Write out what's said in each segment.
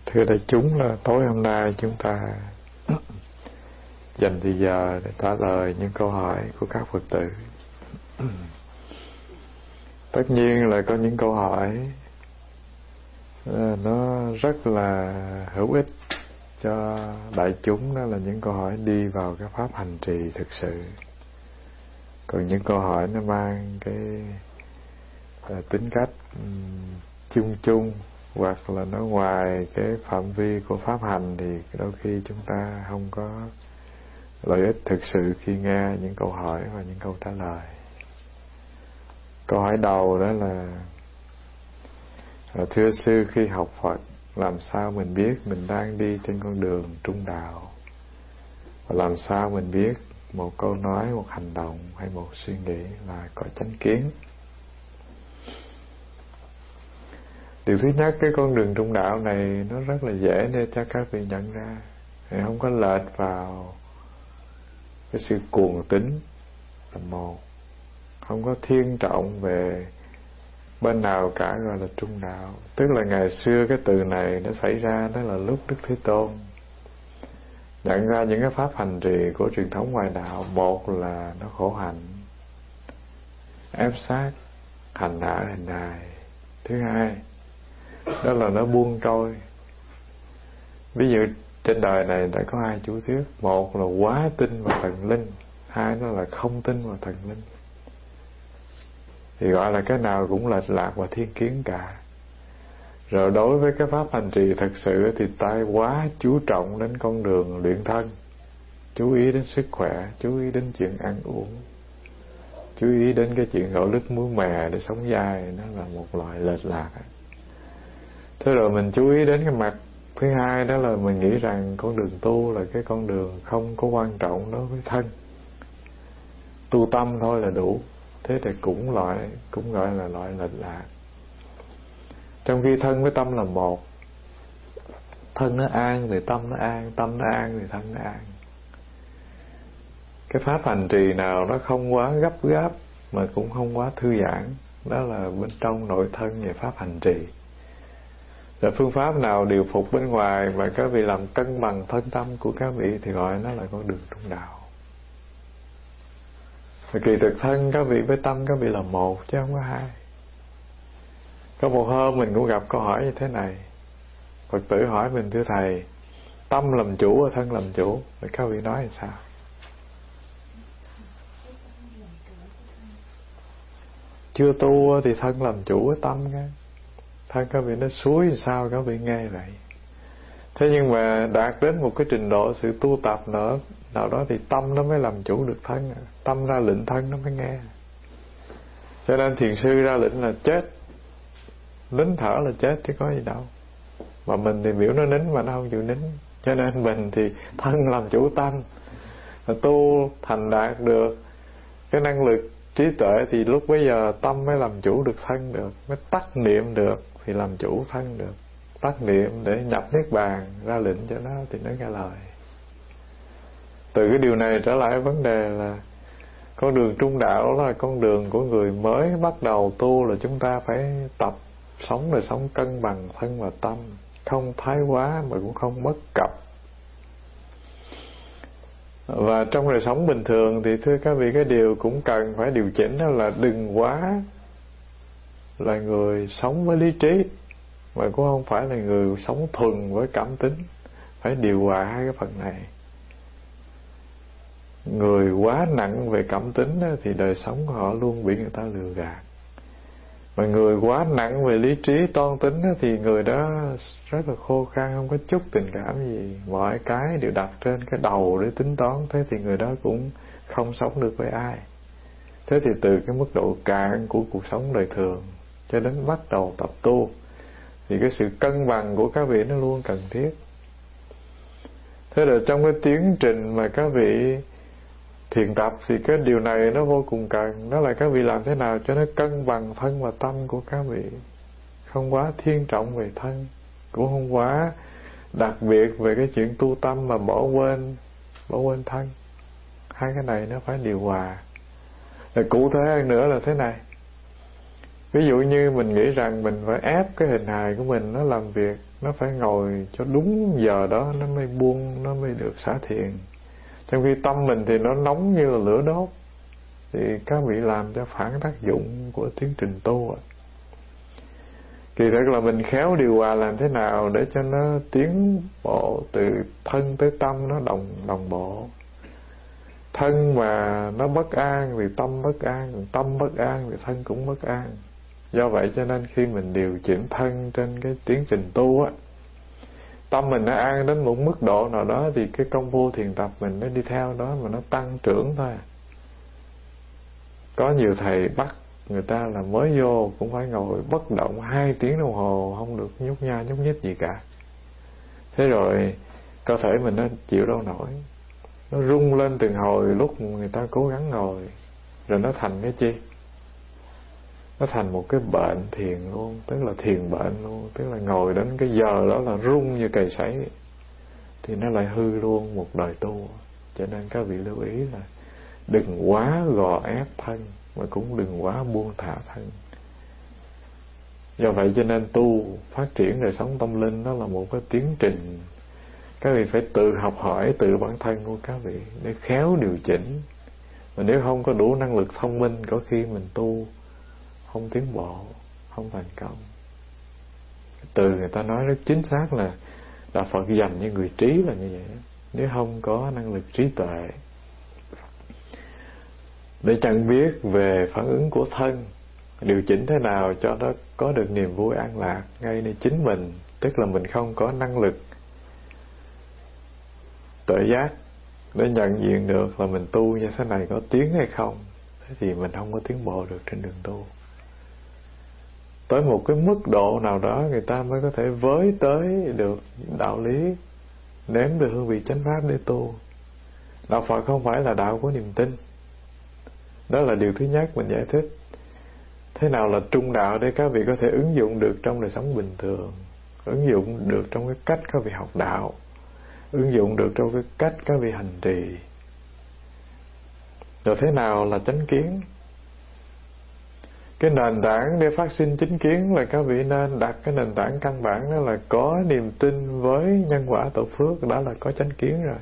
Thưa đại chúng, là tối hôm nay chúng ta dành thời giờ để trả lời những câu hỏi của các Phật tử. Tất nhiên là có những câu hỏi nó rất là hữu ích cho đại chúng, đó là những câu hỏi đi vào cái pháp hành trì thực sự. Còn những câu hỏi nó mang cái tính cách chung chung, hoặc là nó ngoài cái phạm vi của pháp hành, thì đôi khi chúng ta không có lợi ích thực sự khi nghe những câu hỏi và những câu trả lời. Câu hỏi đầu đó là thưa sư, khi học Phật làm sao mình biết mình đang đi trên con đường trung đạo? Và làm sao mình biết một câu nói, một hành động hay một suy nghĩ là có chánh kiến? Điều thứ nhất, cái con đường trung đạo này nó rất là dễ để cho các vị nhận ra. Thì không có lệch vào cái sự cuồng tín là một, không có thiên trọng về bên nào cả, gọi là trung đạo. Tức là ngày xưa cái từ này nó xảy ra đó là lúc Đức Thế Tôn nhận ra những cái pháp hành trì của truyền thống ngoại đạo. Một là nó khổ hạnh, ép sát, hành hạ, hình hài. Thứ hai đó là nó buông trôi. Ví dụ trên đời này đã có hai chủ thuyết: một là quá tin vào thần linh, hai đó là không tin vào thần linh. Thì gọi là cái nào cũng lệch lạc và thiên kiến cả. Rồi đối với cái pháp hành trì thật sự thì ta quá chú trọng đến con đường luyện thân, chú ý đến sức khỏe, chú ý đến chuyện ăn uống, chú ý đến cái chuyện gạo lứt muối mè để sống dai. Nó là một loại lệch lạc. Thế rồi mình chú ý đến cái mặt thứ hai, đó là mình nghĩ rằng con đường tu là cái con đường không có quan trọng đối với thân, tu tâm thôi là đủ. Thế thì cũng gọi là loại lệch lạc. Trong khi thân với tâm là một, thân nó an thì tâm nó an, tâm nó an thì thân nó an. Cái pháp hành trì nào nó không quá gấp gáp mà cũng không quá thư giãn, đó là bên trong nội thân về pháp hành trì. Rồi phương pháp nào điều phục bên ngoài mà các vị làm cân bằng thân tâm của các vị thì gọi nó là con đường trung đạo. Và kỳ thực thân các vị với tâm các vị là một chứ không có hai. Có một hôm mình cũng gặp câu hỏi như thế này. Phật tử hỏi mình: thưa thầy, tâm làm chủ và thân làm chủ, thì các vị nói là sao? Chưa tu thì thân làm chủ với tâm cái. Thân các vị nó suối thì sao các vị nghe vậy. Thế nhưng mà đạt đến một cái trình độ sự tu tập nữa nào đó thì tâm nó mới làm chủ được thân. Tâm ra lệnh thân nó mới nghe. Cho nên thiền sư ra lệnh là chết, nín thở là chết chứ có gì đâu. Mà mình thì biểu nó nín mà nó không chịu nín. Cho nên mình thì thân làm chủ tâm, tu thành đạt được cái năng lực trí tuệ thì lúc bấy giờ tâm mới làm chủ được thân được, mới tắt niệm được thì làm chủ thân được. Tắt niệm để nhập niết bàn, ra lệnh cho nó thì nó nghe lời. Từ cái điều này trở lại vấn đề là con đường trung đạo là con đường của người mới bắt đầu tu, là chúng ta phải tập sống đời sống cân bằng thân và tâm, không thái quá mà cũng không mất cặp. Và trong đời sống bình thường thì thưa các vị, cái điều cũng cần phải điều chỉnh đó là đừng quá là người sống với lý trí, mà cũng không phải là người sống thuần với cảm tính. Phải điều hòa hai cái phần này. Người quá nặng về cảm tính thì đời sống của họ luôn bị người ta lừa gạt. Mà người quá nặng về lý trí toan tính thì người đó rất là khô khan, không có chút tình cảm gì, mọi cái đều đặt trên cái đầu để tính toán. Thế thì người đó cũng không sống được với ai. Thế thì từ cái mức độ cạn của cuộc sống đời thường cho đến bắt đầu tập tu thì cái sự cân bằng của các vị nó luôn cần thiết. Thế là trong cái tiến trình mà các vị thiền tập thì cái điều này nó vô cùng cần. Đó là các vị làm thế nào cho nó cân bằng thân và tâm của các vị. Không quá thiên trọng về thân, cũng không quá đặc biệt về cái chuyện tu tâm mà bỏ quên thân. Hai cái này nó phải điều hòa. Rồi cụ thể hơn nữa là thế này. Ví dụ như mình nghĩ rằng mình phải ép cái hình hài của mình nó làm việc, nó phải ngồi cho đúng giờ đó nó mới buông, nó mới được xả thiền. Trong khi tâm mình thì nó nóng như là lửa đốt, thì các vị làm cho phản tác dụng của tiến trình tu. Kỳ thực là mình khéo điều hòa làm thế nào để cho nó tiến bộ từ thân tới tâm nó đồng bộ. Thân mà nó bất an thì tâm bất an, tâm bất an thì thân cũng bất an. Do vậy cho nên khi mình điều chỉnh thân trên cái tiến trình tu á, tâm mình nó an đến một mức độ nào đó thì cái công phu thiền tập mình nó đi theo đó mà nó tăng trưởng thôi. Có nhiều thầy bắt người ta là mới vô cũng phải ngồi bất động 2 tiếng đồng hồ, không được nhúc nha nhúc nhích gì cả. Thế rồi cơ thể mình nó chịu đâu nổi, nó rung lên từng hồi lúc người ta cố gắng ngồi, rồi nó thành cái chi? Nó thành một cái bệnh thiền luôn, tức là thiền bệnh luôn, tức là ngồi đến cái giờ đó là rung như cày sấy, thì nó lại hư luôn một đời tu. Cho nên các vị lưu ý là đừng quá gò ép thân, mà cũng đừng quá buông thả thân. Do vậy cho nên tu phát triển đời sống tâm linh đó là một cái tiến trình. Các vị phải tự học hỏi từ bản thân của các vị để khéo điều chỉnh. Mà nếu không có đủ năng lực thông minh, có khi mình tu không tiến bộ, không thành công. Từ người ta nói rất chính xác là Đạo Phật dành cho người trí là như vậy. Nếu không có năng lực trí tuệ để chẳng biết về phản ứng của thân, điều chỉnh thế nào cho nó có được niềm vui an lạc ngay nơi chính mình, tức là mình không có năng lực tuệ giác để nhận diện được là mình tu như thế này có tiến hay không, thế thì mình không có tiến bộ được trên đường tu. Tới một cái mức độ nào đó người ta mới có thể với tới được đạo lý, nếm được hương vị chánh pháp để tu. Đạo Phật không phải là đạo của niềm tin. Đó là điều thứ nhất mình giải thích. Thế nào là trung đạo để các vị có thể ứng dụng được trong đời sống bình thường, ứng dụng được trong cái cách các vị học đạo, ứng dụng được trong cái cách các vị hành trì. Rồi thế nào là chánh kiến? Cái nền tảng để phát sinh chánh kiến là các vị nên đặt cái nền tảng căn bản, đó là có niềm tin với nhân quả tổ phước, đó là có chánh kiến rồi.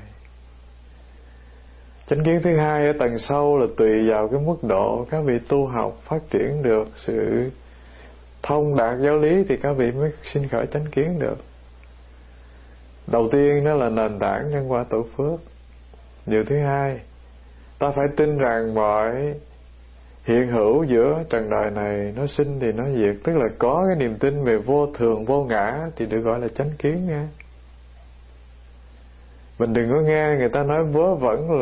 Chánh kiến thứ hai ở tầng sâu là tùy vào cái mức độ các vị tu học phát triển được sự thông đạt giáo lý thì các vị mới sinh khởi chánh kiến được. Đầu tiên đó là nền tảng nhân quả tổ phước. Điều thứ hai, ta phải tin rằng mọi hiện hữu giữa trần đời này nó sinh thì nó diệt, tức là có cái niềm tin về vô thường vô ngã thì được gọi là chánh kiến nha. Mình đừng có nghe người ta nói vớ vẩn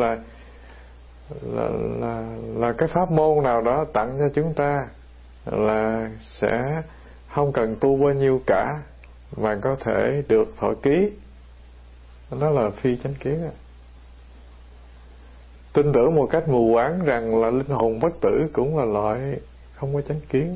là cái pháp môn nào đó tặng cho chúng ta là sẽ không cần tu bao nhiêu cả mà có thể được thọ ký. Đó là phi chánh kiến. Tin tưởng một cách mù quáng rằng là linh hồn bất tử cũng là loại không có chánh kiến.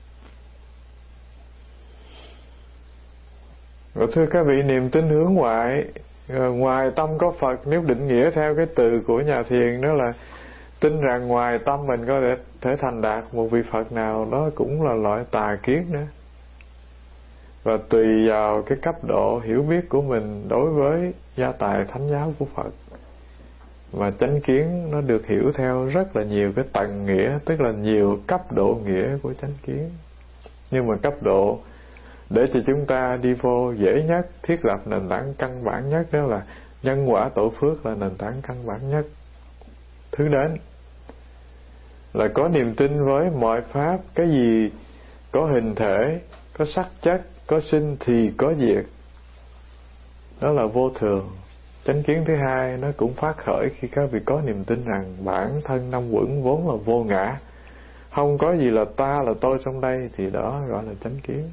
Rồi thưa các vị, niềm tin hướng ngoại, ngoài tâm có Phật, nếu định nghĩa theo cái từ của nhà thiền đó là tin rằng ngoài tâm mình có thể thành đạt một vị Phật nào đó, cũng là loại tà kiến nữa. Và tùy vào cái cấp độ hiểu biết của mình đối với gia tài thánh giáo của Phật, và chánh kiến nó được hiểu theo rất là nhiều cái tầng nghĩa, tức là nhiều cấp độ nghĩa của chánh kiến. Nhưng mà cấp độ để cho chúng ta đi vô dễ nhất, thiết lập nền tảng căn bản nhất, đó là nhân quả tổ phước là nền tảng căn bản nhất. Thứ đến là có niềm tin với mọi pháp, cái gì có hình thể, có sắc chất, có sinh thì có diệt, đó là vô thường. Chánh kiến thứ hai nó cũng phát khởi khi các vị có niềm tin rằng bản thân năm uẩn vốn là vô ngã, không có gì là ta là tôi trong đây, thì đó gọi là chánh kiến.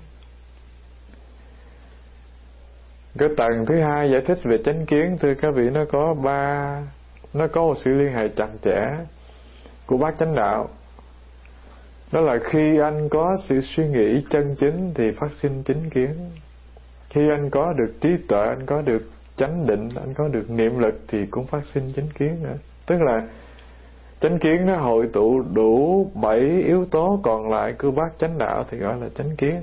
Cái tầng thứ hai giải thích về chánh kiến, thưa các vị, nó có một sự liên hệ chặt chẽ của bát chánh đạo. Đó là khi anh có sự suy nghĩ chân chính thì phát sinh chánh kiến. Khi anh có được trí tuệ, anh có được chánh định, anh có được niệm lực thì cũng phát sinh chánh kiến nữa. Tức là Chánh kiến nó hội tụ đủ 7 yếu tố còn lại của bát chánh đạo thì gọi là chánh kiến.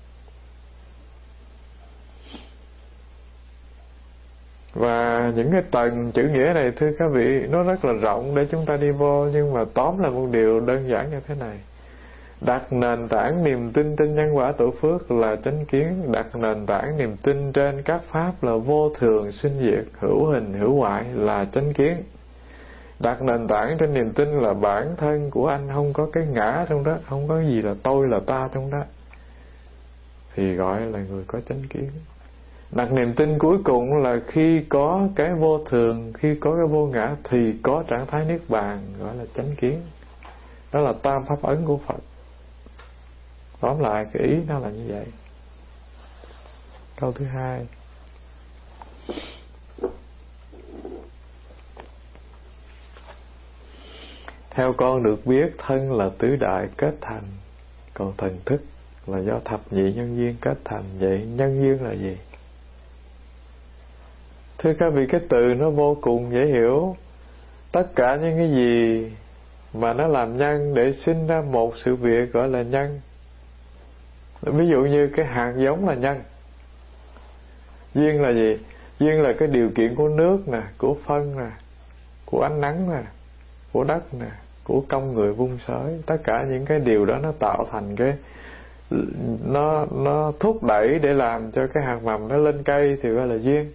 Và những cái tầng chữ nghĩa này thưa các vị, nó rất là rộng để chúng ta đi vô, nhưng mà tóm là một điều đơn giản như thế này: đặt nền tảng niềm tin trên nhân quả tổ phước là chánh kiến. Đặt nền tảng niềm tin trên các pháp là vô thường sinh diệt, hữu hình hữu hoại là chánh kiến. Đặt nền tảng trên niềm tin là bản thân của anh không có cái ngã trong đó, không có gì là tôi là ta trong đó, thì gọi là người có chánh kiến. Đặt niềm tin cuối cùng là khi có cái vô thường, khi có cái vô ngã thì có trạng thái niết bàn, gọi là chánh kiến. Đó là tam pháp ấn của Phật. Tóm lại cái ý nó là như vậy. Câu thứ hai: theo con được biết, thân là tứ đại kết thành, còn thần thức là do thập nhị nhân duyên kết thành. Vậy nhân duyên là gì? Thưa các vị, cái từ nó vô cùng dễ hiểu. Tất cả những cái gì mà nó làm nhân để sinh ra một sự việc gọi là nhân. Ví dụ như cái hạt giống là nhân. Duyên là gì? Duyên là cái điều kiện của nước nè, của phân nè, của ánh nắng nè, của đất nè, của công người vun sới. Tất cả những cái điều đó nó tạo thành cái, nó thúc đẩy để làm cho cái hạt mầm nó lên cây thì gọi là duyên.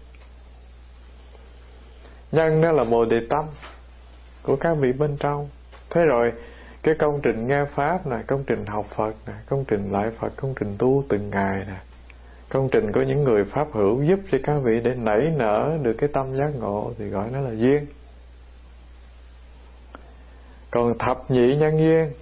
Nhân đó là mồ đề tâm của các vị bên trong. Thế rồi cái công trình nghe pháp nè, công trình học Phật nè, công trình lại Phật, công trình tu từng ngày nè, công trình của những người pháp hữu giúp cho các vị để nảy nở được cái tâm giác ngộ thì gọi nó là duyên. Còn thập nhị nhân duyên,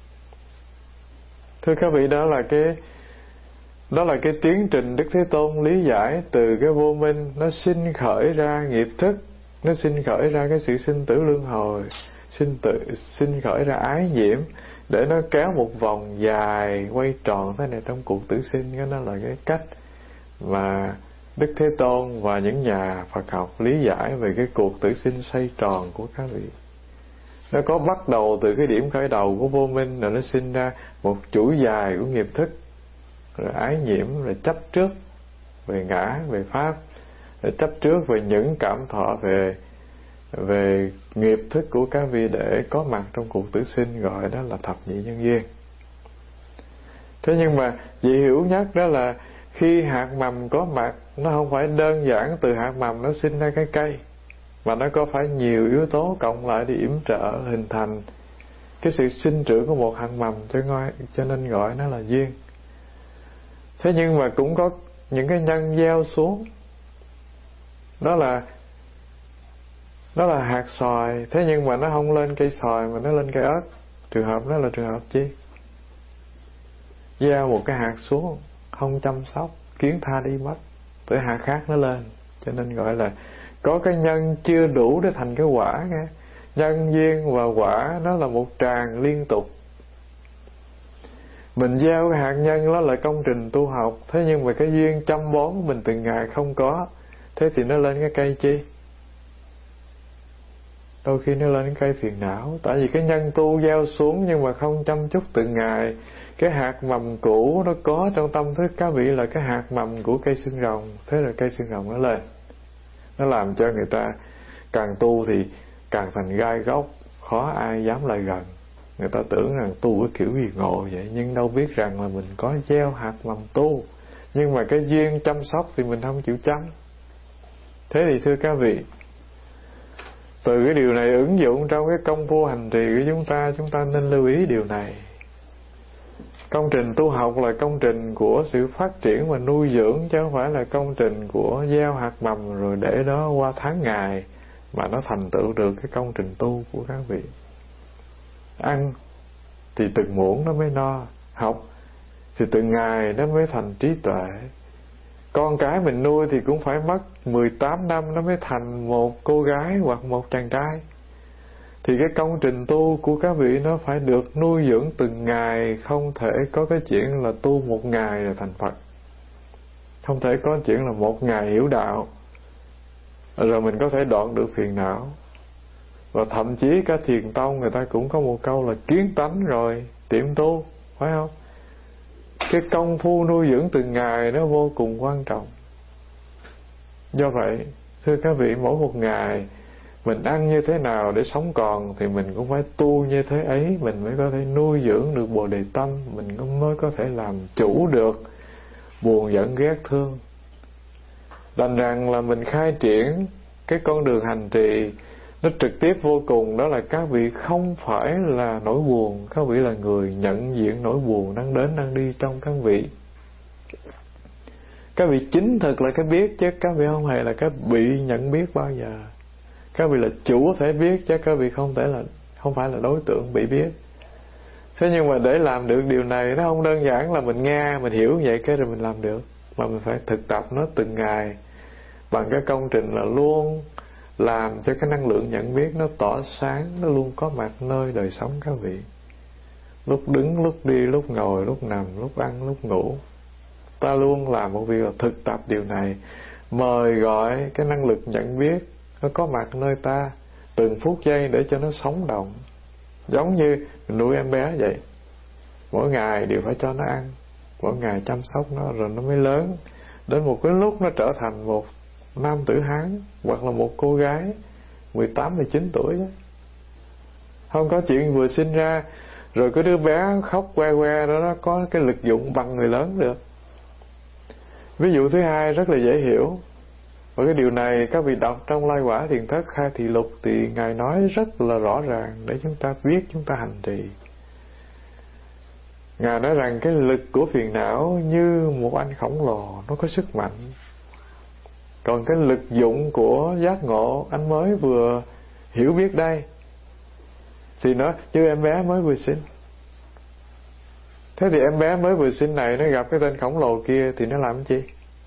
thưa các vị, đó là cái tiến trình Đức Thế Tôn lý giải từ cái vô minh, nó sinh khởi ra nghiệp thức, nó sinh khởi ra cái sự sinh tử luân hồi, sinh khởi ra ái nhiễm, để nó kéo một vòng dài quay tròn thế này trong cuộc tử sinh. Cái đó là cái cách mà Đức Thế Tôn và những nhà Phật học lý giải về cái cuộc tử sinh xoay tròn của các vị. Nó có bắt đầu từ cái điểm khởi đầu của vô minh, rồi nó sinh ra một chuỗi dài của nghiệp thức, rồi ái nhiễm, rồi chấp trước về ngã, về pháp, rồi chấp trước về những cảm thọ về nghiệp thức của các vị để có mặt trong cuộc tử sinh, gọi đó là thập nhị nhân duyên. Thế nhưng mà dễ hiểu nhất đó là khi hạt mầm có mặt, nó không phải đơn giản từ hạt mầm nó sinh ra cái cây, mà nó có phải nhiều yếu tố cộng lại để yểm trợ hình thành cái sự sinh trưởng của một hạt mầm, cho nên gọi nó là duyên. Thế nhưng mà cũng có những cái nhân gieo xuống, đó là hạt xoài, thế nhưng mà nó không lên cây xoài mà nó lên cây ớt. Trường hợp đó là trường hợp chi? Gieo một cái hạt xuống, không chăm sóc, kiến tha đi mất, tới hạt khác nó lên. Cho nên gọi là có cái nhân chưa đủ để thành cái quả nghe. Nhân duyên và quả nó là một tràng liên tục. Mình gieo cái hạt nhân đó là công trình tu học, thế nhưng mà cái duyên chăm bón của mình từng ngày không có, thế thì nó lên cái cây chi? Đôi khi nó lên cái cây phiền não. Tại vì cái nhân tu gieo xuống nhưng mà không chăm chút từng ngày, cái hạt mầm cũ nó có trong tâm thức các vị là cái hạt mầm của cây xương rồng. Thế rồi cây xương rồng nó lên, nó làm cho người ta càng tu thì càng thành gai góc, khó ai dám lại gần. Người ta tưởng rằng tu cái kiểu gì ngộ vậy, nhưng đâu biết rằng là mình có gieo hạt mầm tu, nhưng mà cái duyên chăm sóc thì mình không chịu chăm. Thế thì thưa các vị, từ cái điều này ứng dụng trong cái công phu hành trì của chúng ta nên lưu ý điều này. Công trình tu học là công trình của sự phát triển và nuôi dưỡng, chứ không phải là công trình của gieo hạt mầm rồi để đó qua tháng ngày mà nó thành tựu được cái công trình tu của các vị. Ăn thì từng muỗng nó mới no, học thì từng ngày nó mới thành trí tuệ. Con cái mình nuôi thì cũng phải mất 18 năm nó mới thành một cô gái hoặc một chàng trai. Thì cái công trình tu của các vị nó phải được nuôi dưỡng từng ngày, không thể có cái chuyện là tu một ngày là thành Phật. Không thể có chuyện là một ngày hiểu đạo rồi mình có thể đoạn được phiền não. Và thậm chí cả thiền tông người ta cũng có một câu là kiến tánh rồi tiệm tu, phải không? Cái công phu nuôi dưỡng từng ngày nó vô cùng quan trọng. Do vậy, thưa các vị, mỗi một ngày mình ăn như thế nào để sống còn thì mình cũng phải tu như thế ấy, mình mới có thể nuôi dưỡng được Bồ Đề tâm, mình mới có thể làm chủ được buồn giận ghét thương. Đành rằng là mình khai triển cái con đường hành trì nó trực tiếp vô cùng, đó là các vị không phải là nỗi buồn, các vị là người nhận diện nỗi buồn đang đến đang đi trong các vị. Các vị chính thực là cái biết, chứ các vị không hề là cái bị nhận biết bao giờ. Các vị là chủ thể biết, chứ các vị không phải là đối tượng bị biết. Thế nhưng mà để làm được điều này, nó không đơn giản là mình nghe, mình hiểu vậy cái rồi mình làm được, mà mình phải thực tập nó từng ngày bằng cái công trình là luôn làm cho cái năng lượng nhận biết nó tỏa sáng, nó luôn có mặt nơi đời sống các vị. Lúc đứng, lúc đi, lúc ngồi, lúc nằm, lúc ăn, lúc ngủ, ta luôn làm một việc là thực tập điều này, mời gọi cái năng lực nhận biết nó có mặt nơi ta từng phút giây để cho nó sống động. Giống như mình nuôi em bé vậy, mỗi ngày đều phải cho nó ăn, mỗi ngày chăm sóc nó rồi nó mới lớn. Đến một cái lúc nó trở thành một nam tử Hán, hoặc là một cô gái 18, 19 tuổi đó. Không có chuyện vừa sinh ra rồi cái đứa bé khóc que que đó nó có cái lực dụng bằng người lớn được. Ví dụ thứ hai rất là dễ hiểu, và cái điều này các vị đọc trong Lai Quả Thiền Thất Khai Thị Lục thì Ngài nói rất là rõ ràng để chúng ta biết, chúng ta hành trì. Ngài nói rằng cái lực của phiền não như một anh khổng lồ, nó có sức mạnh. Còn cái lực dụng của giác ngộ anh mới vừa hiểu biết đây thì nó như em bé mới vừa sinh. Thế thì em bé mới vừa sinh này nó gặp cái tên khổng lồ kia thì nó làm cái gì?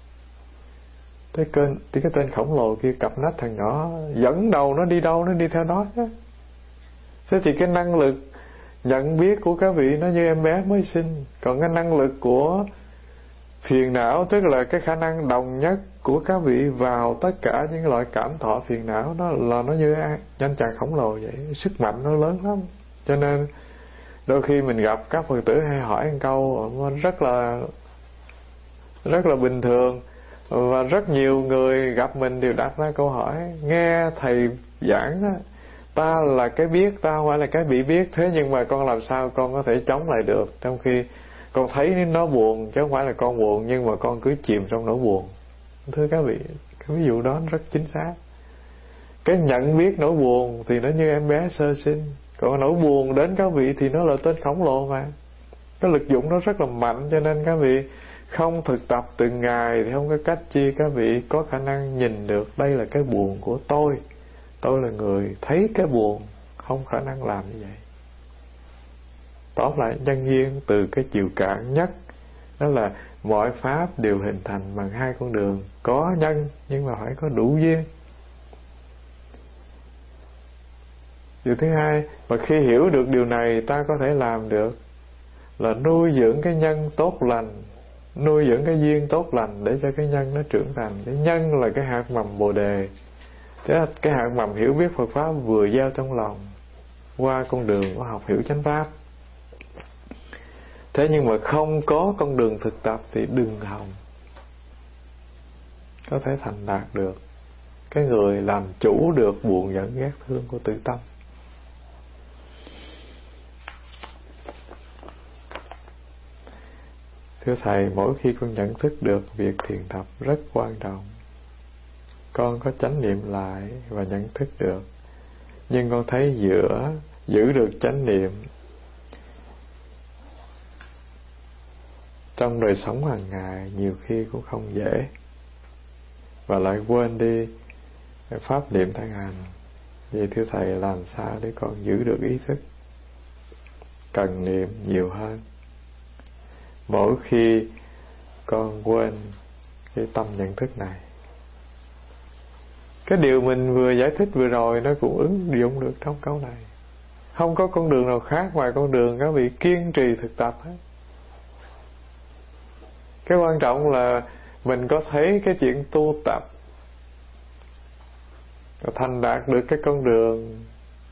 Thì cái tên khổng lồ kia cặp nách thằng nhỏ, dẫn đầu nó đi đâu nó đi theo nó chứ. Thế thì cái năng lực nhận biết của các vị nó như em bé mới sinh. Còn cái năng lực của phiền não, tức là cái khả năng đồng nhất của các vị vào tất cả những loại cảm thọ phiền não, nó như anh chàng khổng lồ vậy. Sức mạnh nó lớn lắm. Cho nên đôi khi mình gặp các Phật tử hay hỏi một câu rất là bình thường, và rất nhiều người gặp mình đều đặt ra câu hỏi: nghe thầy giảng đó, ta là cái biết, ta không phải là cái bị biết, thế nhưng mà con làm sao con có thể chống lại được, trong khi con thấy nó buồn chứ không phải là con buồn, nhưng mà con cứ chìm trong nỗi buồn. Thưa các vị, cái ví dụ đó rất chính xác. Cái nhận biết nỗi buồn thì nó như em bé sơ sinh, còn nỗi buồn đến các vị thì nó là tên khổng lồ mà. Cái lực dụng nó rất là mạnh, cho nên các vị không thực tập từng ngày thì không có cách chi các vị có khả năng nhìn được đây là cái buồn của tôi. Tôi là người thấy cái buồn, không khả năng làm như vậy. Tóm lại nhân duyên từ cái chiều cạn nhất, đó là mọi pháp đều hình thành bằng hai con đường, có nhân nhưng mà phải có đủ duyên. Điều thứ hai, mà khi hiểu được điều này ta có thể làm được là nuôi dưỡng cái nhân tốt lành, nuôi dưỡng cái duyên tốt lành để cho cái nhân nó trưởng thành. Cái nhân là cái hạt mầm Bồ Đề, thế là cái hạt mầm hiểu biết Phật Pháp vừa gieo trong lòng qua con đường của học hiểu chánh Pháp. Thế nhưng mà không có con đường thực tập thì đừng hòng có thể thành đạt được cái người làm chủ được buồn giận ghét thương của tự tâm. Thưa Thầy, mỗi khi con nhận thức được việc thiền tập rất quan trọng, con có chánh niệm lại và nhận thức được, nhưng con thấy giữ được chánh niệm trong đời sống hàng ngày nhiều khi cũng không dễ, và lại quên đi pháp niệm thân hành. Vậy thưa Thầy, làm sao để con giữ được ý thức cần niệm nhiều hơn mỗi khi con quên cái tâm nhận thức này? Cái điều mình vừa giải thích vừa rồi nó cũng ứng dụng được trong câu này. Không có con đường nào khác ngoài con đường các vị kiên trì thực tập hết. Cái quan trọng là mình có thấy cái chuyện tu tập thành đạt được cái con đường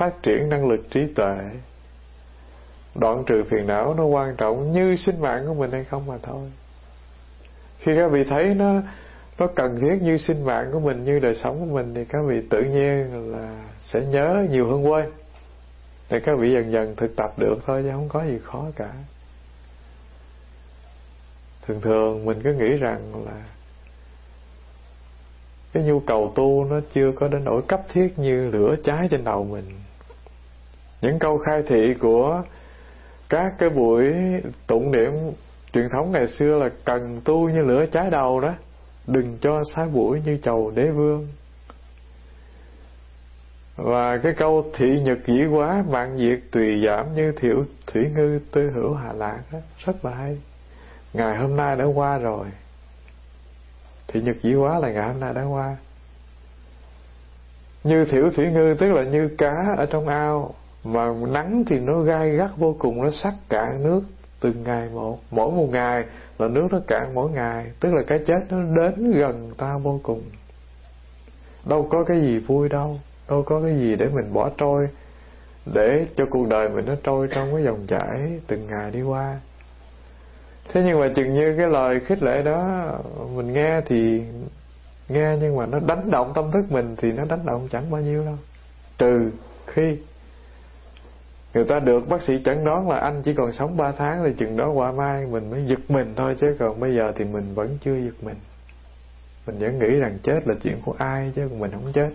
phát triển năng lực trí tuệ, đoạn trừ phiền não nó quan trọng như sinh mạng của mình hay không mà thôi. Khi các vị thấy nó cần thiết như sinh mạng của mình, như đời sống của mình, thì các vị tự nhiên là sẽ nhớ nhiều hơn quên, để các vị dần dần thực tập được thôi, chứ không có gì khó cả. Thường thường mình cứ nghĩ rằng là cái nhu cầu tu nó chưa có đến nỗi cấp thiết như lửa cháy trên đầu mình. Những câu khai thị của các cái buổi tụng niệm truyền thống ngày xưa là cần tu như lửa cháy đầu đó, đừng cho sái bụi như chầu đế vương. Và cái câu thị nhật dĩ quá, mạng diệt tùy giảm như thiểu thủy ngư tư hữu hạ lạc đó, rất là hay. Ngày hôm nay đã qua rồi. Thị nhật dĩ quá là ngày hôm nay đã qua. Như thiểu thủy ngư tức là như cá ở trong ao, mà nắng thì nó gai gắt vô cùng, nó sắc cạn nước từng ngày một. Mỗi một ngày là nước nó cạn mỗi ngày, tức là cái chết nó đến gần ta vô cùng. Đâu có cái gì vui đâu, đâu có cái gì để mình bỏ trôi, để cho cuộc đời mình nó trôi trong cái dòng chảy từng ngày đi qua. Thế nhưng mà chừng như cái lời khích lệ đó mình nghe thì nghe, nhưng mà nó đánh động tâm thức mình thì nó đánh động chẳng bao nhiêu đâu. Trừ khi người ta được bác sĩ chẩn đoán là anh chỉ còn sống 3 tháng, thì chừng đó qua mai mình mới giật mình thôi, chứ còn bây giờ thì mình vẫn chưa giật mình. Mình vẫn nghĩ rằng chết là chuyện của ai, chứ còn mình không chết.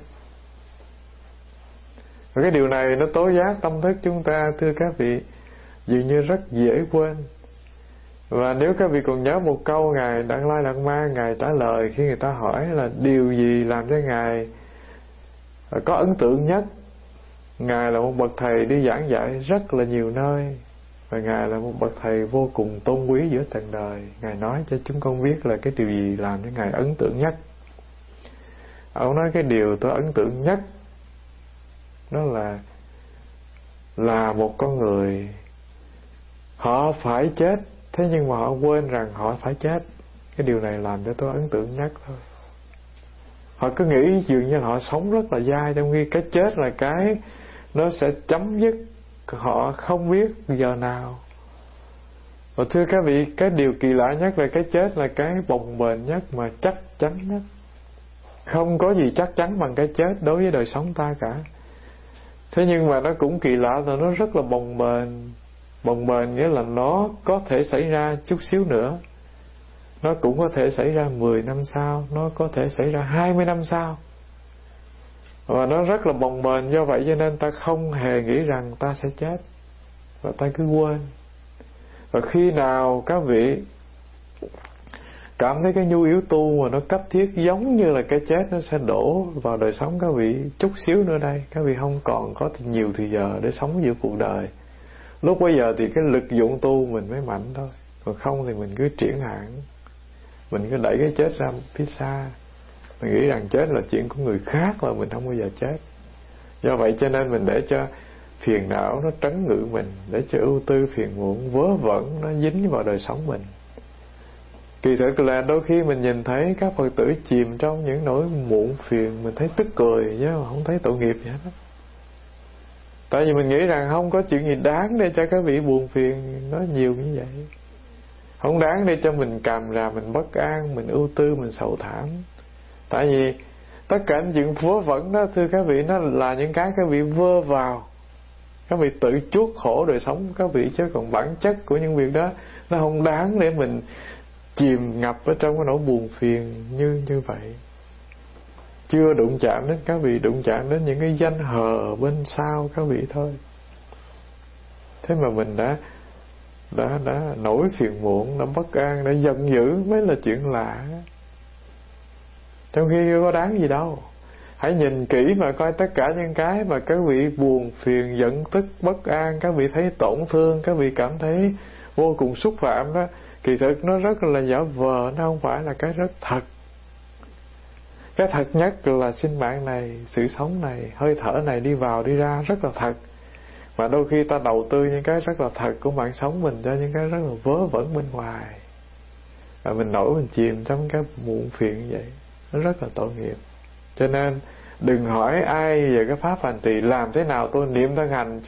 Và cái điều này nó tố giác tâm thức chúng ta, thưa các vị, dường như rất dễ quên. Và nếu các vị còn nhớ một câu Ngài Đặng Lai Đạt Ma Ngài trả lời khi người ta hỏi là điều gì làm cho Ngài có ấn tượng nhất. Ngài là một bậc thầy đi giảng dạy rất là nhiều nơi, và Ngài là một bậc thầy vô cùng tôn quý giữa trần đời. Ngài nói cho chúng con biết là cái điều gì làm cho Ngài ấn tượng nhất. Ông nói cái điều tôi ấn tượng nhất đó là một con người họ phải chết, thế nhưng mà họ quên rằng họ phải chết. Cái điều này làm cho tôi ấn tượng nhất thôi. Họ cứ nghĩ dường như họ sống rất là dai, trong khi cái chết là cái nó sẽ chấm dứt, họ không biết giờ nào. Và thưa các vị, cái điều kỳ lạ nhất là cái chết là cái bồng bềnh nhất mà chắc chắn nhất. Không có gì chắc chắn bằng cái chết đối với đời sống ta cả. Thế nhưng mà nó cũng kỳ lạ là nó rất là bồng bềnh. Bồng bềnh nghĩa là nó có thể xảy ra chút xíu nữa, nó cũng có thể xảy ra 10 năm sau, nó có thể xảy ra 20 năm sau. Và nó rất là bồng bềnh, do vậy cho nên ta không hề nghĩ rằng ta sẽ chết, và ta cứ quên. Và khi nào các vị cảm thấy cái nhu yếu tu mà nó cấp thiết, giống như là cái chết nó sẽ đổ vào đời sống các vị chút xíu nữa đây, các vị không còn có nhiều thời giờ để sống giữa cuộc đời. Lúc bây giờ thì cái lực dụng tu mình mới mạnh thôi, còn không thì mình cứ triển hạn, mình cứ đẩy cái chết ra phía xa. Mình nghĩ rằng chết là chuyện của người khác, là mình không bao giờ chết. Do vậy cho nên mình để cho phiền não nó trấn ngự mình, để cho ưu tư phiền muộn vớ vẩn nó dính vào đời sống mình. Kỳ thực là đôi khi mình nhìn thấy các Phật tử chìm trong những nỗi muộn phiền, mình thấy tức cười chứ không thấy tội nghiệp gì hết đó. Tại vì mình nghĩ rằng không có chuyện gì đáng để cho các vị buồn phiền nó nhiều như vậy. Không đáng để cho mình càm ràm, mình bất an, mình ưu tư, mình sầu thảm. Tại vì tất cả những chuyện vớ vẩn đó, thưa các vị, nó là những cái các vị vơ vào, các vị tự chuốc khổ đời sống các vị, chứ còn bản chất của những việc đó nó không đáng để mình chìm ngập ở trong cái nỗi buồn phiền như vậy. Chưa đụng chạm đến các vị, đụng chạm đến những cái danh hờ bên sau các vị thôi. Thế mà mình đã nổi phiền muộn, đã bất an, đã giận dữ mới là chuyện lạ, trong khi có đáng gì đâu. Hãy nhìn kỹ mà coi tất cả những cái mà các vị buồn phiền, giận tức, bất an, các vị thấy tổn thương, các vị cảm thấy vô cùng xúc phạm đó, kỳ thực nó rất là giả vờ, nó không phải là cái rất thật. Cái thật nhất là sinh mạng này, sự sống này, hơi thở này đi vào đi ra rất là thật. Mà đôi khi ta đầu tư những cái rất là thật của mạng sống mình cho những cái rất là vớ vẩn bên ngoài, và mình nổi mình chìm trong cái muộn phiền như vậy, nó rất là tội nghiệp. Cho nên Đừng hỏi ai về cái pháp hành trì làm thế nào tôi niệm thân hành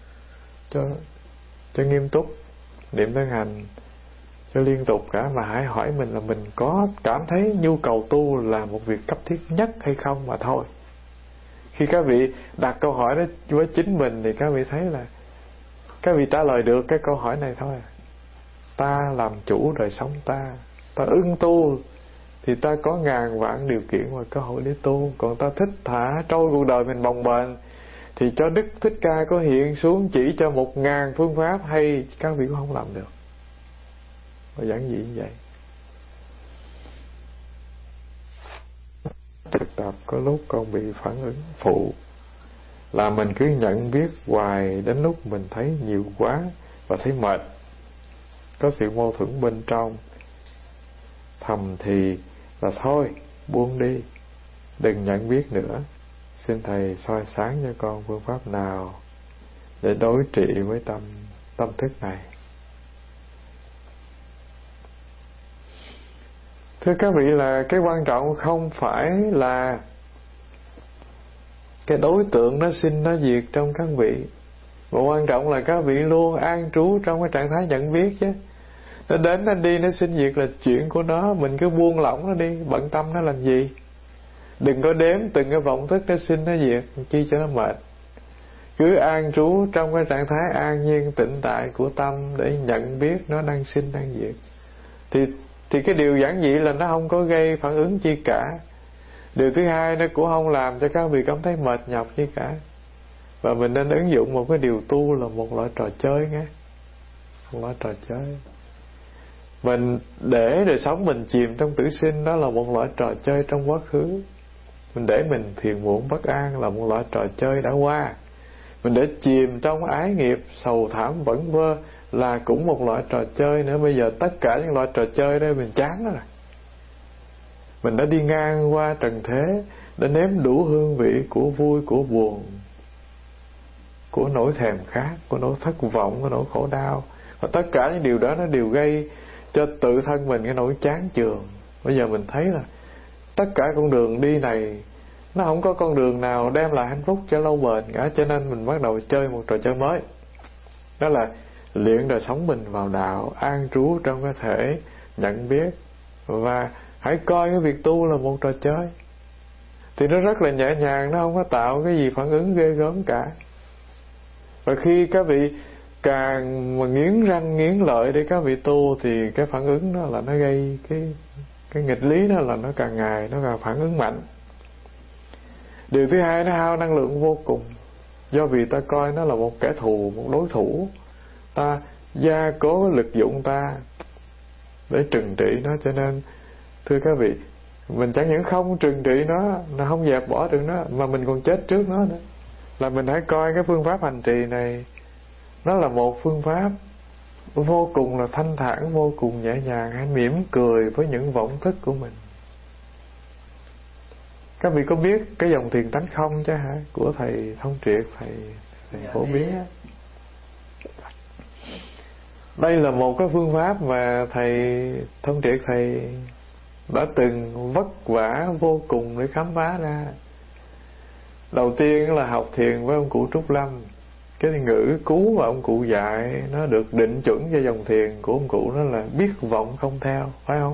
cho nghiêm túc, niệm thân hành cho liên tục cả, mà hãy hỏi mình là mình có cảm thấy nhu cầu tu là một việc cấp thiết nhất hay không mà thôi. Khi các vị đặt câu hỏi đó với chính mình thì các vị thấy là các vị trả lời được cái câu hỏi này thôi. Ta làm chủ đời sống ta ưng tu thì ta có ngàn vạn điều kiện và cơ hội để tu. Còn ta thích thả trôi cuộc đời mình bồng bềnh thì cho Đức Thích Ca có hiện xuống chỉ cho 1000 phương pháp hay các vị cũng không làm được. Và giản dị như vậy. Thực tập có lúc con bị phản ứng phụ là mình cứ nhận biết hoài đến lúc mình thấy nhiều quá và thấy mệt, có sự mâu thuẫn bên trong, thầm thì là thôi buông đi, đừng nhận biết nữa. Xin Thầy soi sáng cho con phương pháp nào để đối trị với tâm thức này. Thưa các vị, là cái quan trọng không phải là cái đối tượng nó sinh nó diệt trong các vị, mà quan trọng là các vị luôn an trú trong cái trạng thái nhận biết chứ. Nó đến nó đi nó sinh diệt là chuyện của nó, mình cứ buông lỏng nó đi, bận tâm nó làm gì. Đừng có đếm từng cái vọng thức nó sinh nó diệt, chi cho nó mệt. Cứ an trú trong cái trạng thái an nhiên tĩnh tại của tâm để nhận biết nó đang sinh đang diệt. Thì cái điều giản dị là nó không có gây phản ứng chi cả. Điều thứ hai, nó cũng không làm cho các vị cảm thấy mệt nhọc chi cả. Và mình nên ứng dụng một cái điều tu là một loại trò chơi nghe. Một loại trò chơi. Mình để đời sống mình chìm trong tử sinh, đó là một loại trò chơi trong quá khứ. Mình để mình phiền muộn bất an là một loại trò chơi đã qua. Mình để chìm trong ái nghiệp sầu thảm vẩn vơ là cũng một loại trò chơi nữa. Bây giờ tất cả những loại trò chơi đó mình chán đó rồi. Mình đã đi ngang qua trần thế, đã nếm đủ hương vị của vui, của buồn, của nỗi thèm khát, của nỗi thất vọng, của nỗi khổ đau. Và tất cả những điều đó nó đều gây cho tự thân mình cái nỗi chán chường. Bây giờ mình thấy là tất cả con đường đi này nó không có con đường nào đem lại hạnh phúc cho lâu bền cả. Cho nên mình bắt đầu chơi một trò chơi mới. Đó là luyện đời sống mình vào đạo, an trú trong cái thể nhận biết. Và hãy coi cái việc tu là một trò chơi. Thì nó rất là nhẹ nhàng, nó không có tạo cái gì phản ứng ghê gớm cả. Và khi các vị càng mà nghiến răng nghiến lợi để các vị tu, thì cái phản ứng đó là nó gây cái nghịch lý đó là nó càng ngày nó càng phản ứng mạnh. Điều thứ hai, nó hao năng lượng vô cùng. Do vì ta coi nó là một kẻ thù, một đối thủ, ta gia cố lực dụng ta để trừng trị nó. Cho nên thưa các vị, mình chẳng những không trừng trị nó không dẹp bỏ được nó, mà mình còn chết trước nó nữa. Là mình hãy coi cái phương pháp hành trì này, nó là một phương pháp vô cùng là thanh thản, vô cùng nhẹ nhàng. Hãy mỉm cười với những vọng thức của mình. Các vị có biết cái dòng thiền tánh không chứ hả? Của thầy Thông Triệt, thầy phổ biến á. Đây là một cái phương pháp mà thầy Thông Triệt thầy đã từng vất vả vô cùng để khám phá ra. Đầu tiên là học thiền với ông cụ Trúc Lâm. Cái ngữ cú mà ông cụ dạy nó được định chuẩn cho dòng thiền của ông cụ, đó là biết vọng không theo, phải không?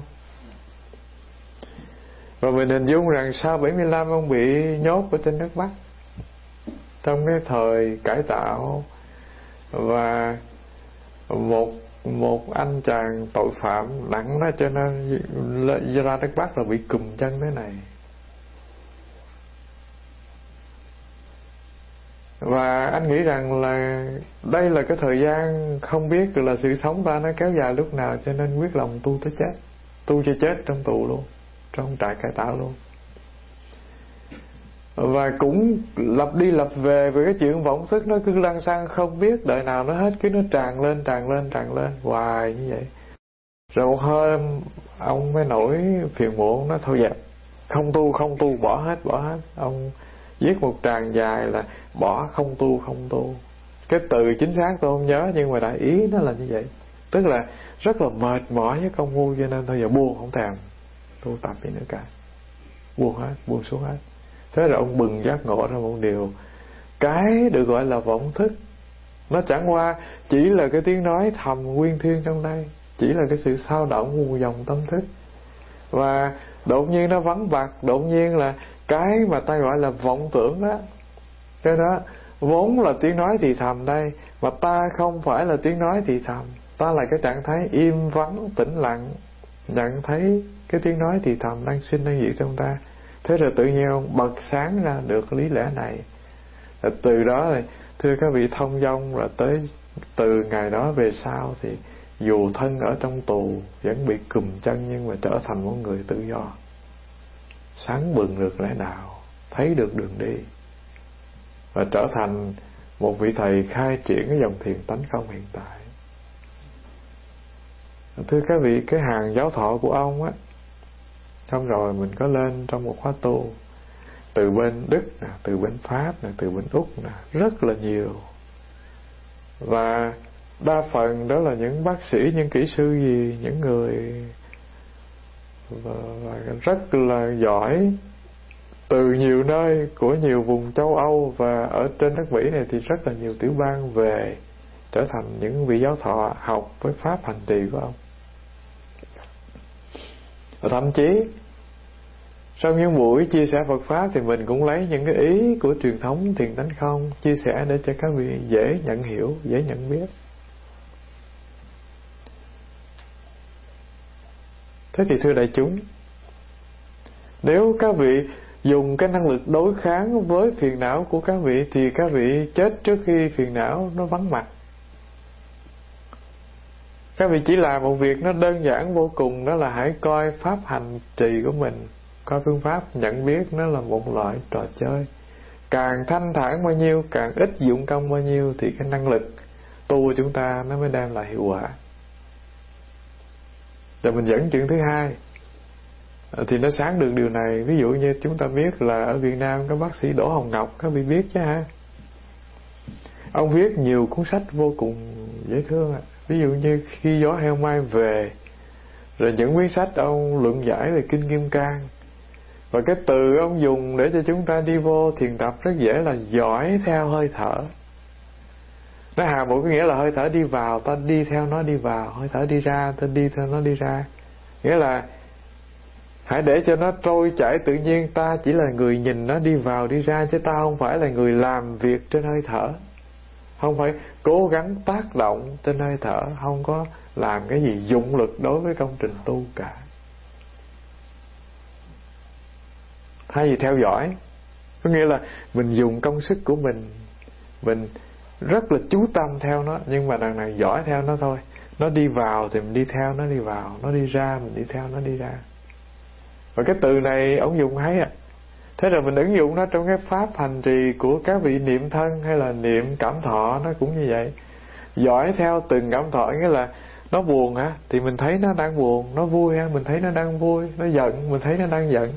Và mình hình dung rằng sau 75 ông bị nhốt ở trên nước Bắc trong cái thời cải tạo, và một anh chàng tội phạm nặng đó, cho nên ra nước Bắc là bị cùm chân thế này. Và anh nghĩ rằng là đây là cái thời gian không biết là sự sống ta nó kéo dài lúc nào, cho nên quyết lòng tu tới chết, tu cho chết trong tù luôn, trong trại cải tạo luôn. Và cũng lặp đi lặp về cái chuyện vọng thức, nó cứ lăn xăng không biết đợi nào nó hết, cứ nó tràn lên hoài như vậy. Rồi một hôm ông mới nổi phiền muộn, nó thôi dẹp, không tu, bỏ hết. Ông viết một tràng dài là bỏ, không tu. Cái từ chính xác tôi không nhớ, nhưng mà đại ý nó là như vậy. Tức là rất là mệt mỏi với công phu, cho nên thôi giờ buông, không thèm tu tập gì nữa cả. Buông xuống hết. Thế rồi ông bừng giác ngộ ra một điều, cái được gọi là vọng thức nó chẳng qua chỉ là cái tiếng nói thầm nguyên thuyên trong đây, chỉ là cái sự xao động của dòng tâm thức. Và đột nhiên nó vắng bặt, đột nhiên là cái mà ta gọi là vọng tưởng đó, cái đó vốn là tiếng nói thì thầm đây, mà ta không phải là tiếng nói thì thầm, ta là cái trạng thái im vắng tĩnh lặng, nhận thấy cái tiếng nói thì thầm đang sinh đang diệt trong ta. Thế rồi tự nhiên ông bật sáng ra được lý lẽ này. Rồi từ đó thì thưa các vị thông dong, rồi tới từ ngày đó về sau thì dù thân ở trong tù vẫn bị cùm chân, nhưng mà trở thành một người tự do, sáng bừng được lẽ nào, thấy được đường đi, và trở thành một vị thầy khai triển cái dòng thiền tánh không hiện tại. Thưa các vị, cái hàng giáo thọ của ông á, xong rồi mình có lên trong một khóa tu từ bên Đức nè, từ bên Pháp nè, từ bên Úc nè, rất là nhiều. Và đa phần đó là những bác sĩ, những kỹ sư gì, những người và rất là giỏi từ nhiều nơi của nhiều vùng châu Âu, và ở trên đất Mỹ này thì rất là nhiều tiểu bang về trở thành những vị giáo thọ học với pháp hành trì của ông. Và thậm chí trong những buổi chia sẻ Phật Pháp thì mình cũng lấy những cái ý của truyền thống thiền tánh không chia sẻ để cho các vị dễ nhận hiểu, dễ nhận biết. Thế thì thưa đại chúng, nếu các vị dùng cái năng lực đối kháng với phiền não của các vị thì các vị chết trước khi phiền não nó vắng mặt. Các vị chỉ làm một việc nó đơn giản vô cùng, đó là hãy coi pháp hành trì của mình, coi phương pháp nhận biết nó là một loại trò chơi. Càng thanh thản bao nhiêu, càng ít dụng công bao nhiêu thì cái năng lực tu của chúng ta nó mới đem lại hiệu quả. Rồi mình dẫn chuyện thứ hai thì nó sáng được điều này. Ví dụ như chúng ta biết là ở Việt Nam có bác sĩ Đỗ Hồng Ngọc, các vị biết chứ ha. Ông viết nhiều cuốn sách vô cùng dễ thương ạ. Ví dụ như Khi gió heo mai về, rồi những quyển sách ông luận giải về Kinh Kim Cang. Và cái từ ông dùng để cho chúng ta đi vô thiền tập rất dễ là dõi theo hơi thở. Nó hàm một cái nghĩa là hơi thở đi vào, ta đi theo nó đi vào, hơi thở đi ra, ta đi theo nó đi ra. Nghĩa là hãy để cho nó trôi chảy tự nhiên, ta chỉ là người nhìn nó đi vào đi ra, chứ ta không phải là người làm việc trên hơi thở, không phải cố gắng tác động trên hơi thở, không có làm cái gì dụng lực đối với công trình tu cả. Hay gì theo dõi, có nghĩa là mình dùng công sức của mình rất là chú tâm theo nó, nhưng mà đằng này dõi theo nó thôi. Nó đi vào thì mình đi theo nó đi vào, nó đi ra mình đi theo nó đi ra. Và cái từ này ông dùng hay à. Thế rồi mình ứng dụng nó trong cái pháp hành trì của các vị niệm thân hay là niệm cảm thọ, nó cũng như vậy. Dõi theo từng cảm thọ, nghĩa là nó buồn hả thì mình thấy nó đang buồn, nó vui ha mình thấy nó đang vui, nó giận mình thấy nó đang giận.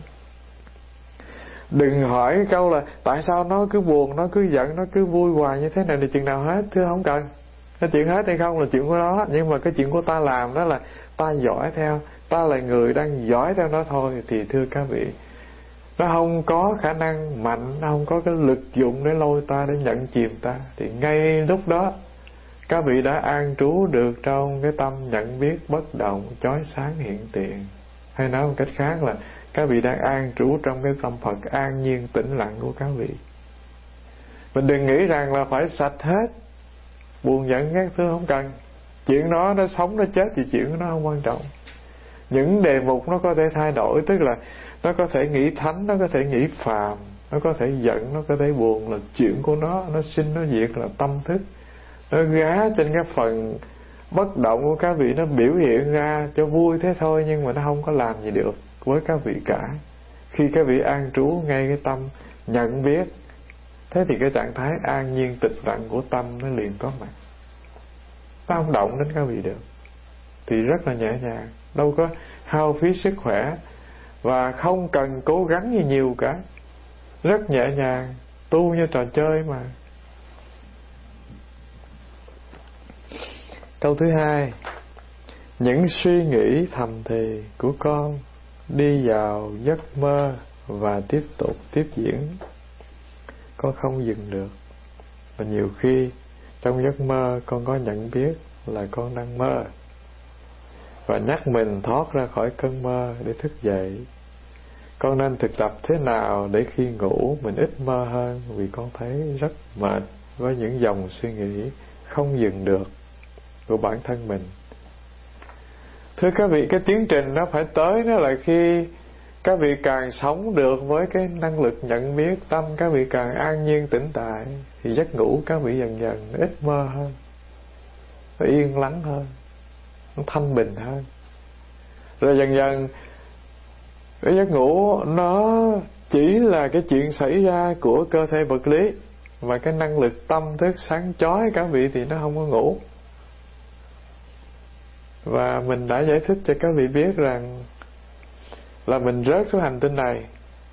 Đừng hỏi cái câu là tại sao nó cứ buồn, nó cứ giận, nó cứ vui hoài như thế này thì chừng nào hết. Thưa không cần. Cái chuyện hết hay không là chuyện của nó, nhưng mà cái chuyện của ta làm đó là ta dõi theo, ta là người đang dõi theo nó thôi. Thì thưa các vị, nó không có khả năng mạnh, nó không có cái lực dụng để lôi ta, để nhận chìm ta. Thì ngay lúc đó các vị đã an trú được trong cái tâm nhận biết bất động, chói sáng hiện tiền. Hay nói một cách khác là các vị đang an trú trong cái tâm Phật an nhiên tĩnh lặng của các vị. Mình đừng nghĩ rằng là phải sạch hết, buồn giận ghét thương, không cần. Chuyện đó nó sống nó chết thì chuyện đó không quan trọng. Những đề mục nó có thể thay đổi, tức là nó có thể nghĩ thánh, nó có thể nghĩ phàm, nó có thể giận, nó có thể buồn, là chuyện của nó sinh nó diệt là tâm thức. Nó gá trên cái phần bất động của các vị, nó biểu hiện ra cho vui thế thôi, nhưng mà nó không có làm gì được với các vị cả. Khi các vị an trú ngay cái tâm nhận biết, thế thì cái trạng thái an nhiên tịch lặng của tâm nó liền có mặt. Nó không động đến các vị được. Thì rất là nhẹ nhàng, đâu có hao phí sức khỏe, và không cần cố gắng gì nhiều cả. Rất nhẹ nhàng, tu như trò chơi mà. Câu thứ hai: những suy nghĩ thầm thì của con đi vào giấc mơ và tiếp tục tiếp diễn. Con không dừng được. Và nhiều khi trong giấc mơ con có nhận biết là con đang mơ, và nhắc mình thoát ra khỏi cơn mơ để thức dậy. Con nên thực tập thế nào để khi ngủ mình ít mơ hơn, vì con thấy rất mệt với những dòng suy nghĩ không dừng được của bản thân mình. Thưa các vị, cái tiến trình nó phải tới, đó là khi các vị càng sống được với cái năng lực nhận biết, tâm các vị càng an nhiên tĩnh tại, thì giấc ngủ các vị dần dần ít mơ hơn, nó yên lắng hơn, nó thanh bình hơn. Rồi dần dần cái giấc ngủ nó chỉ là cái chuyện xảy ra của cơ thể vật lý, mà cái năng lực tâm thức sáng chói các vị thì nó không có ngủ. Và mình đã giải thích cho các vị biết rằng là mình rớt xuống hành tinh này,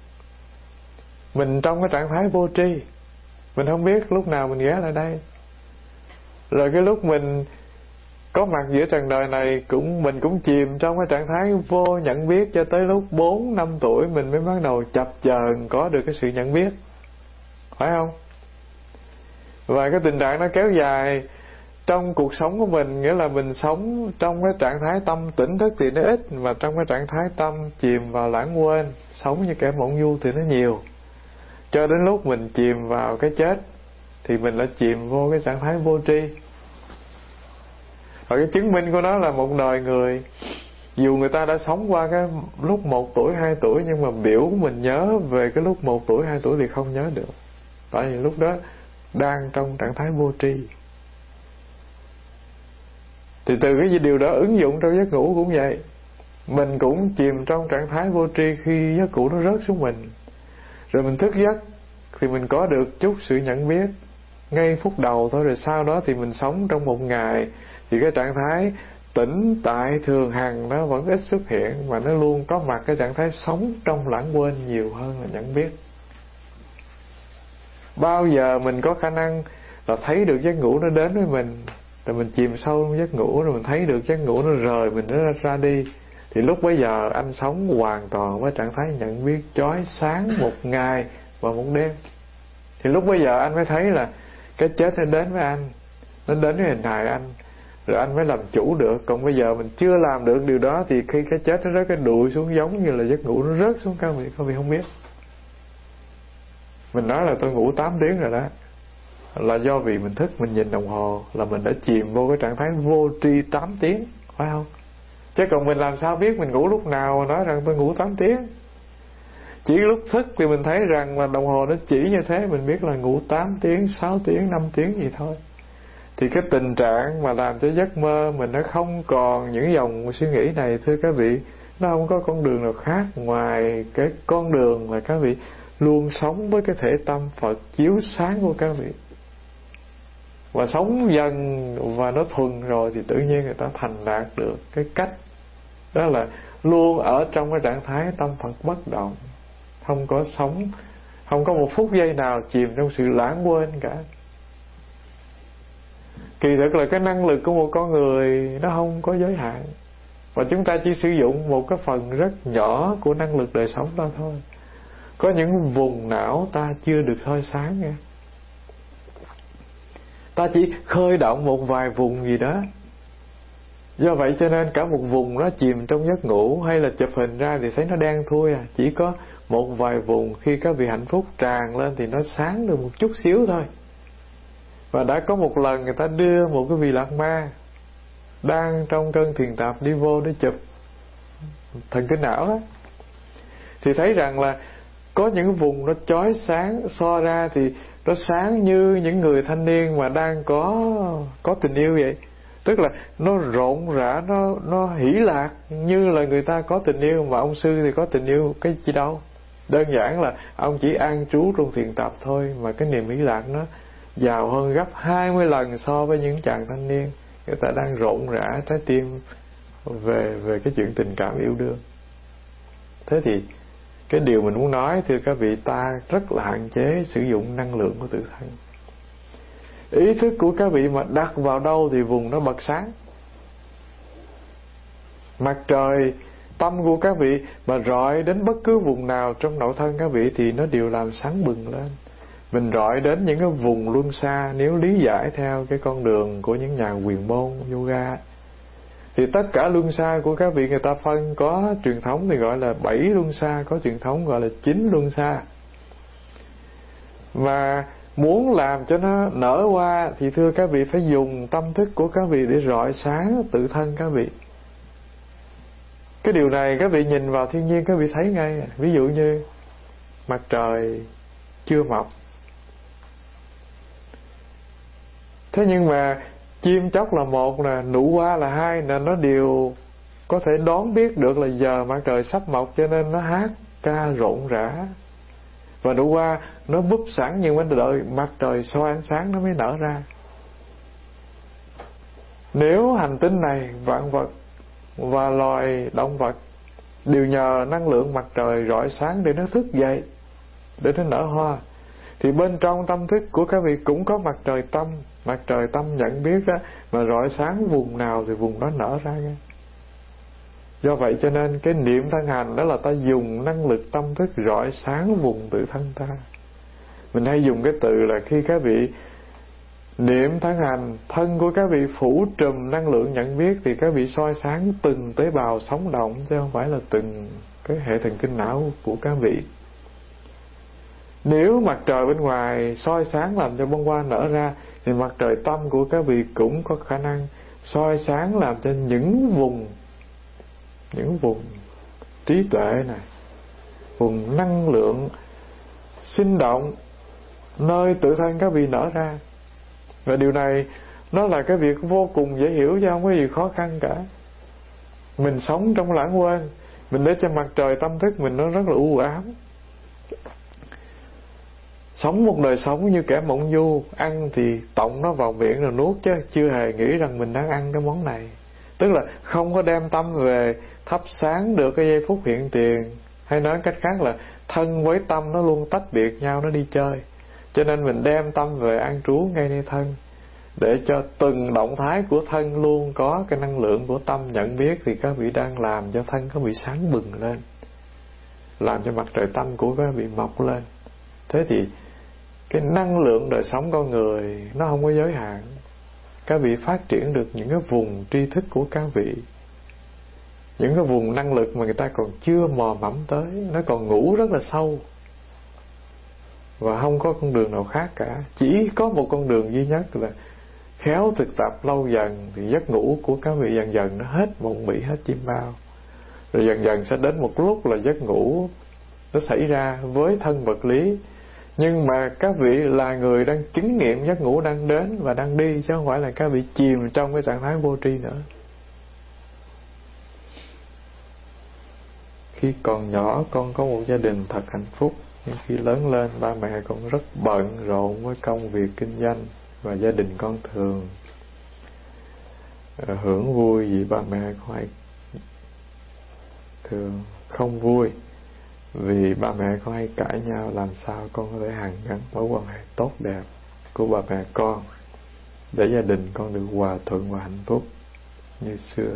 mình trong cái trạng thái vô tri, mình không biết lúc nào mình ghé lại đây. Rồi cái lúc mình có mặt giữa trần đời này mình cũng chìm trong cái trạng thái vô nhận biết, cho tới lúc 4-5 tuổi mình mới bắt đầu chập chờn có được cái sự nhận biết, phải không? Và cái tình trạng nó kéo dài trong cuộc sống của mình, nghĩa là mình sống trong cái trạng thái tâm tỉnh thức thì nó ít, mà trong cái trạng thái tâm chìm vào lãng quên, sống như kẻ mộng du thì nó nhiều. Cho đến lúc mình chìm vào cái chết thì mình lại chìm vô cái trạng thái vô tri. Và cái chứng minh của nó là một đời người, dù người ta đã sống qua cái lúc 1 tuổi, 2 tuổi, nhưng mà biểu mình nhớ về cái lúc 1 tuổi, 2 tuổi thì không nhớ được. Tại vì lúc đó đang trong trạng thái vô tri. Thì từ cái điều đó ứng dụng trong giấc ngủ cũng vậy. Mình cũng chìm trong trạng thái vô tri khi giấc ngủ nó rớt xuống mình. Rồi mình thức giấc thì mình có được chút sự nhận biết ngay phút đầu thôi. Rồi sau đó thì mình sống trong một ngày thì cái trạng thái tỉnh tại thường hằng nó vẫn ít xuất hiện, mà nó luôn có mặt cái trạng thái sống trong lãng quên nhiều hơn là nhận biết. Bao giờ mình có khả năng là thấy được giấc ngủ nó đến với mình, rồi mình chìm sâu trong giấc ngủ, rồi mình thấy được giấc ngủ nó rời mình, nó ra đi, thì lúc bấy giờ anh sống hoàn toàn với trạng thái nhận biết chói sáng một ngày và một đêm. Thì lúc bấy giờ anh mới thấy là cái chết nó đến với anh, nó đến với hình hài anh, rồi anh mới làm chủ được. Còn bây giờ mình chưa làm được điều đó, thì khi cái chết nó rớt cái đuổi xuống giống như là giấc ngủ nó rớt xuống các vị không biết. Mình nói là tôi ngủ 8 tiếng rồi đó, là do vì mình thức, mình nhìn đồng hồ là mình đã chìm vô cái trạng thái vô tri 8 tiếng, phải không? Chứ còn mình làm sao biết mình ngủ lúc nào mà nói rằng tôi ngủ 8 tiếng. Chỉ lúc thức thì mình thấy rằng là đồng hồ nó chỉ như thế, mình biết là ngủ 8 tiếng, 6 tiếng, 5 tiếng gì thôi. Thì cái tình trạng mà làm cho giấc mơ mình nó không còn những dòng suy nghĩ này, thưa các vị, nó không có con đường nào khác ngoài cái con đường mà các vị luôn sống với cái thể tâm Phật chiếu sáng của các vị. Và sống dần và nó thuần rồi thì tự nhiên người ta thành đạt được cái cách đó là luôn ở trong cái trạng thái tâm Phật bất động, không có sống, không có một phút giây nào chìm trong sự lãng quên cả. Kỳ thực là cái năng lực của một con người nó không có giới hạn, và chúng ta chỉ sử dụng một cái phần rất nhỏ của năng lực đời sống đó thôi. Có những vùng não ta chưa được soi sáng nha, ta chỉ khơi động một vài vùng gì đó. Do vậy cho nên cả một vùng nó chìm trong giấc ngủ, hay là chụp hình ra thì thấy nó đen thui à. Chỉ có một vài vùng khi các vị hạnh phúc tràn lên thì nó sáng được một chút xíu thôi. Và đã có một lần người ta đưa một cái vị lạc ma đang trong cơn thiền tập đi vô để chụp thần kinh não đó, thì thấy rằng là có những vùng nó chói sáng, so ra thì nó sáng như những người thanh niên mà đang có tình yêu vậy. Tức là nó rộn rã, nó hỷ lạc như là người ta có tình yêu. Mà ông sư thì có tình yêu cái gì đâu, đơn giản là ông chỉ an trú trong thiền tập thôi, mà cái niềm hỷ lạc nó giàu hơn gấp 20 lần so với những chàng thanh niên người ta đang rộn rã trái tim về cái chuyện tình cảm yêu đương. Thế thì cái điều mình muốn nói, thưa các vị, ta rất là hạn chế sử dụng năng lượng của tự thân. Ý thức của các vị mà đặt vào đâu thì vùng nó bật sáng. Mặt trời tâm của các vị mà rọi đến bất cứ vùng nào trong nội thân các vị thì nó đều làm sáng bừng lên. Mình rọi đến những cái vùng luân xa, nếu lý giải theo cái con đường của những nhà huyền môn yoga, thì tất cả luân xa của các vị người ta phân, có truyền thống thì gọi là 7 luân xa, có truyền thống gọi là 9 luân xa. Và muốn làm cho nó nở hoa thì thưa các vị phải dùng tâm thức của các vị để rọi sáng tự thân các vị. Cái điều này các vị nhìn vào thiên nhiên các vị thấy ngay. Ví dụ như mặt trời chưa mọc, thế nhưng mà chim chóc là một nè, nụ hoa là hai nè, nó đều có thể đoán biết được là giờ mặt trời sắp mọc, cho nên nó hát ca rộn rã. Và nụ hoa nó búp sẵn, nhưng mà đợi mặt trời soi ánh sáng nó mới nở ra. Nếu hành tinh này, vạn vật và loài động vật đều nhờ năng lượng mặt trời rọi sáng để nó thức dậy, để nó nở hoa, thì bên trong tâm thức của các vị cũng có mặt trời tâm. Mặt trời tâm nhận biết đó, mà rọi sáng vùng nào thì vùng đó nở ra nghe. Do vậy cho nên cái niệm thân hành đó là ta dùng năng lực tâm thức rọi sáng vùng tự thân ta. Mình hay dùng cái từ là khi các vị niệm thân hành, thân của các vị phủ trùm năng lượng nhận biết, thì các vị soi sáng từng tế bào sống động, chứ không phải là từng cái hệ thần kinh não của các vị. Nếu mặt trời bên ngoài soi sáng làm cho bông hoa nở ra, thì mặt trời tâm của các vị cũng có khả năng soi sáng làm cho những vùng trí tuệ này, vùng năng lượng sinh động nơi tự thân các vị nở ra. Và điều này nó là cái việc vô cùng dễ hiểu, chứ không có gì khó khăn cả. Mình sống trong lãng quên, mình để cho mặt trời tâm thức mình nó rất là u ám, sống một đời sống như kẻ mộng du, ăn thì tọng nó vào miệng rồi nuốt, chứ chưa hề nghĩ rằng mình đang ăn cái món này. Tức là không có đem tâm về thắp sáng được cái giây phút hiện tiền. Hay nói cách khác là thân với tâm nó luôn tách biệt nhau, nó đi chơi. Cho nên mình đem tâm về an trú ngay nơi thân, để cho từng động thái của thân luôn có cái năng lượng của tâm nhận biết, thì các vị đang làm cho thân các vị sáng bừng lên, làm cho mặt trời tâm của các vị mọc lên. Thế thì cái năng lượng đời sống con người nó không có giới hạn. Các vị phát triển được những cái vùng tri thức của các vị, những cái vùng năng lực mà người ta còn chưa mò mẫm tới, nó còn ngủ rất là sâu. Và không có con đường nào khác cả. Chỉ có một con đường duy nhất là khéo thực tập lâu dần, thì giấc ngủ của các vị dần dần nó hết mộng mị, hết chim bao. Rồi dần dần sẽ đến một lúc là giấc ngủ nó xảy ra với thân vật lý. Nhưng mà các vị là người đang chứng nghiệm giấc ngủ đang đến và đang đi, chứ không phải là các vị chìm trong cái trạng thái vô tri nữa. Khi còn nhỏ con có một gia đình thật hạnh phúc, nhưng khi lớn lên ba mẹ con rất bận rộn với công việc kinh doanh, và gia đình con thường hưởng vui vì ba mẹ con hay thường không vui vì ba mẹ con hay cãi nhau. Làm sao con có thể hàn gắn mối quan hệ tốt đẹp của ba mẹ con để gia đình con được hòa thuận và hạnh phúc như xưa?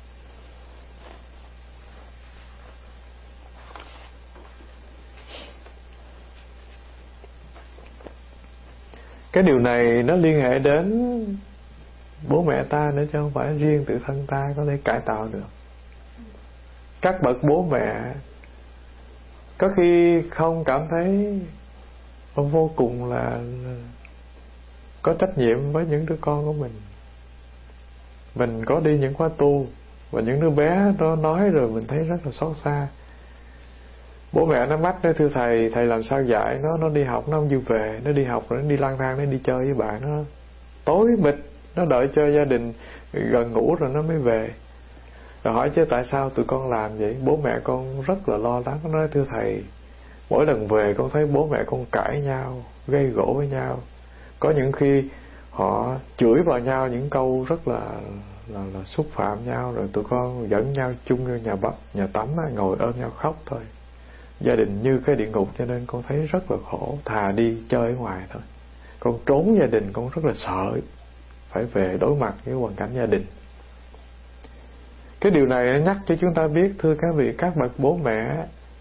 Cái điều này nó liên hệ đến bố mẹ ta nữa, chứ không phải riêng tự thân ta có thể cải tạo được. Các bậc bố mẹ có khi không cảm thấy vô cùng là có trách nhiệm với những đứa con của mình. Mình có đi những khóa tu, và những đứa bé nó nói rồi mình thấy rất là xót xa. Bố mẹ nó mách nó: thưa thầy, thầy làm sao dạy nó đi học nó không chịu về, nó đi học rồi nó đi lang thang, nó đi chơi với bạn nó tối mịt, nó đợi cho gia đình gần ngủ rồi nó mới về. Rồi hỏi chứ tại sao tụi con làm vậy? Bố mẹ con rất là lo lắng. Nó nói: thưa thầy, mỗi lần về con thấy bố mẹ con cãi nhau, gây gổ với nhau. Có những khi họ chửi vào nhau những câu rất là xúc phạm nhau, rồi tụi con dẫn nhau chung vô nhà tắm ngồi ôm nhau khóc thôi. Gia đình như cái địa ngục, cho nên con thấy rất là khổ, thà đi chơi ở ngoài thôi. Con trốn gia đình, con rất là sợ phải về đối mặt với hoàn cảnh gia đình. Cái điều này nó nhắc cho chúng ta biết, thưa các vị, các bậc bố mẹ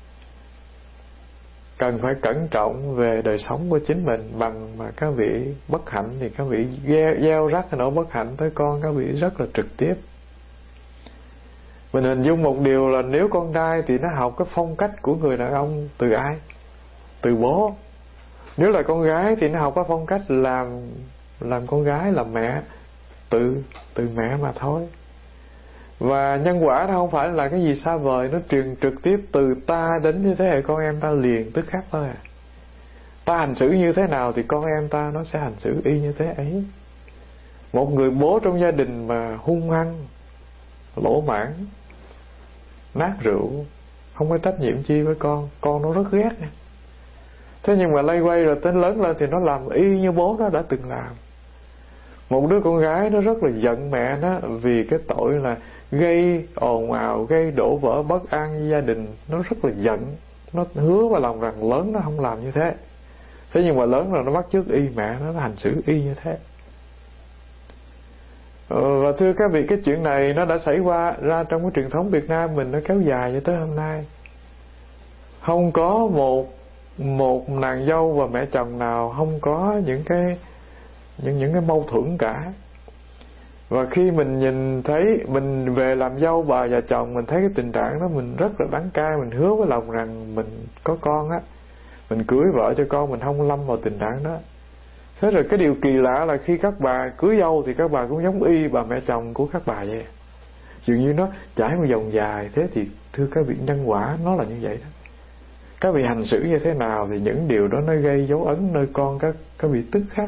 cần phải cẩn trọng về đời sống của chính mình. Bằng mà các vị bất hạnh thì các vị gieo rắc cái nỗi bất hạnh tới con các vị rất là trực tiếp. Mình hình dung một điều là nếu con trai thì nó học cái phong cách của người đàn ông từ ai? Từ bố. Nếu là con gái thì nó học cái phong cách làm con gái, làm mẹ, từ mẹ mà thôi. Và nhân quả nó không phải là cái gì xa vời, nó truyền trực tiếp từ ta đến như thế hệ con em ta liền tức khắc thôi à. Ta hành xử như thế nào thì con em ta nó sẽ hành xử y như thế ấy. Một người bố trong gia đình mà hung hăng, lỗ mãn, nát rượu, không có trách nhiệm chi với con nó rất ghét nha. Thế nhưng mà lây quay rồi tới lớn lên thì nó làm y như bố nó đã từng làm. Một đứa con gái nó rất là giận mẹ nó vì cái tội là gây ồn ào, gây đổ vỡ bất an với gia đình. Nó rất là giận. Nó hứa vào lòng rằng lớn nó không làm như thế. Thế nhưng mà lớn rồi nó bắt chước y mẹ nó hành xử y như thế. Và thưa các vị, cái chuyện này nó đã xảy ra trong cái truyền thống Việt Nam mình, nó kéo dài cho tới hôm nay. Không có một nàng dâu và mẹ chồng nào không có những cái mâu thuẫn cả. Và khi mình nhìn thấy mình về làm dâu bà và chồng, mình thấy cái tình trạng đó mình rất là đắng cay. Mình hứa với lòng rằng mình có con á, mình cưới vợ cho con, mình không lâm vào tình trạng đó. Thế rồi cái điều kỳ lạ là khi các bà cưới dâu thì các bà cũng giống y bà mẹ chồng của các bà vậy. Dường như nó trải một vòng dài. Thế thì thưa các vị, nhân quả nó là như vậy đó. Các vị hành xử như thế nào thì những điều đó nó gây dấu ấn nơi con các vị tức khắc.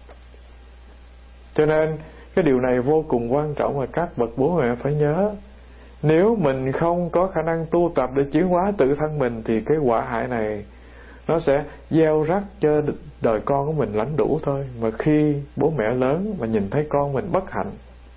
Cho nên cái điều này vô cùng quan trọng mà các bậc bố mẹ phải nhớ. Nếu mình không có khả năng tu tập để chuyển hóa tự thân mình thì cái quả hại này nó sẽ gieo rắc cho đời con của mình lãnh đủ thôi. Mà khi bố mẹ lớn mà nhìn thấy con mình bất hạnh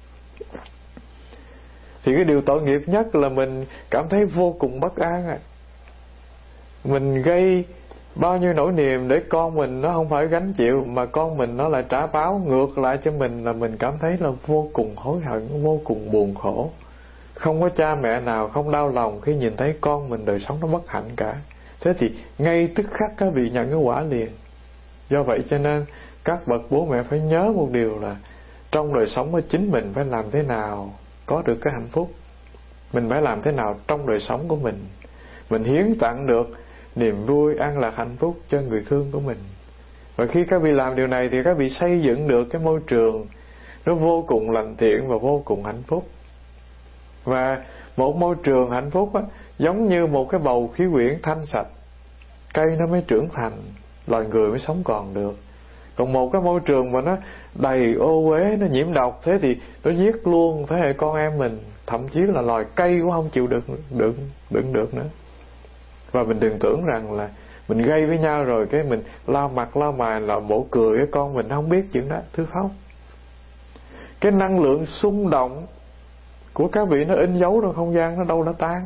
thì cái điều tội nghiệp nhất là mình cảm thấy vô cùng bất an à. Mình gây bao nhiêu nỗi niềm để con mình nó không phải gánh chịu, mà con mình nó lại trả báo ngược lại cho mình, là mình cảm thấy là vô cùng hối hận, vô cùng buồn khổ. Không có cha mẹ nào không đau lòng khi nhìn thấy con mình đời sống nó bất hạnh cả. Thế thì ngay tức khắc các vị nhận cái quả liền. Do vậy cho nên các bậc bố mẹ phải nhớ một điều là trong đời sống của chính mình phải làm thế nào có được cái hạnh phúc. Mình phải làm thế nào trong đời sống của mình hiến tặng được niềm vui, an lạc, hạnh phúc cho người thương của mình. Và khi các vị làm điều này thì các vị xây dựng được cái môi trường nó vô cùng lành thiện và vô cùng hạnh phúc. Và một môi trường hạnh phúc á, giống như một cái bầu khí quyển thanh sạch, cây nó mới trưởng thành, loài người mới sống còn được. Còn một cái môi trường mà nó đầy ô uế, nó nhiễm độc, thế thì nó giết luôn thế hệ con em mình, thậm chí là loài cây cũng không chịu đựng được nữa. Và mình đừng tưởng rằng là mình gây với nhau rồi cái mình lao mặt lao mày là bộ cười cái con mình không biết chuyện đó. Thưa không, cái năng lượng xung động của các vị nó in dấu trong không gian, nó đâu đã tan.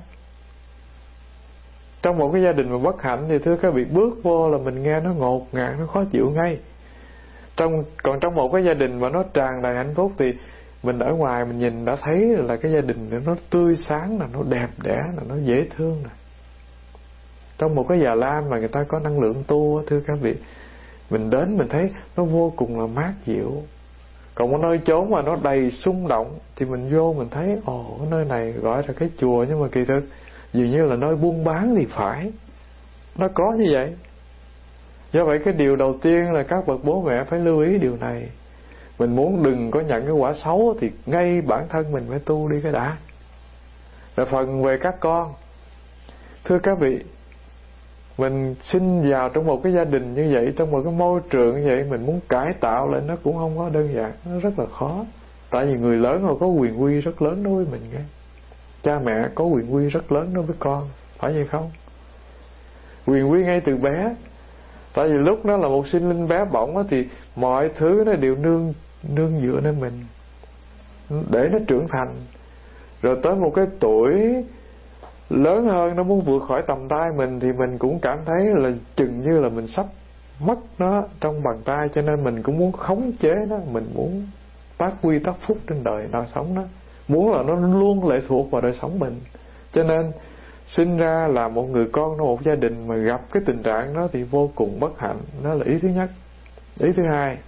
Trong một cái gia đình mà bất hạnh thì thưa các vị, bước vô là mình nghe nó ngột ngạt, nó khó chịu ngay. Còn trong một cái gia đình mà nó tràn đầy hạnh phúc thì mình ở ngoài mình nhìn đã thấy là cái gia đình nó tươi sáng, là nó đẹp đẽ, là nó dễ thương nè. Trong một cái già lam mà người ta có năng lượng tu, thưa các vị, mình đến mình thấy nó vô cùng là mát dịu. Còn một nơi chốn mà nó đầy xung động thì mình vô mình thấy cái nơi này gọi là cái chùa, nhưng mà kỳ thực dường như là nơi buôn bán thì phải. Nó có như vậy. Do vậy cái điều đầu tiên là các bậc bố mẹ phải lưu ý điều này. Mình muốn đừng có nhận cái quả xấu thì ngay bản thân mình phải tu đi cái đã. Rồi phần về các con, thưa các vị, mình sinh vào trong một cái gia đình như vậy, trong một cái môi trường như vậy, mình muốn cải tạo lên nó cũng không có đơn giản, nó rất là khó. Tại vì người lớn họ có quyền quy rất lớn đối với mình nghe. Cha mẹ có quyền quy rất lớn đối với con, phải vậy không? Quyền quy ngay từ bé. Tại vì lúc nó là một sinh linh bé bỏng thì mọi thứ nó đều nương dựa lên mình để nó trưởng thành. Rồi tới một cái tuổi lớn hơn, nó muốn vượt khỏi tầm tay mình thì mình cũng cảm thấy là chừng như là mình sắp mất nó trong bàn tay, cho nên mình cũng muốn khống chế nó, mình muốn tác quy tác phúc trên đời nó sống đó. muốn là nó luôn lệ thuộc vào đời sống mình. Cho nên sinh ra là một người con trong một gia đình mà gặp cái tình trạng đó thì vô cùng bất hạnh. Đó là ý thứ nhất. Ý thứ hai,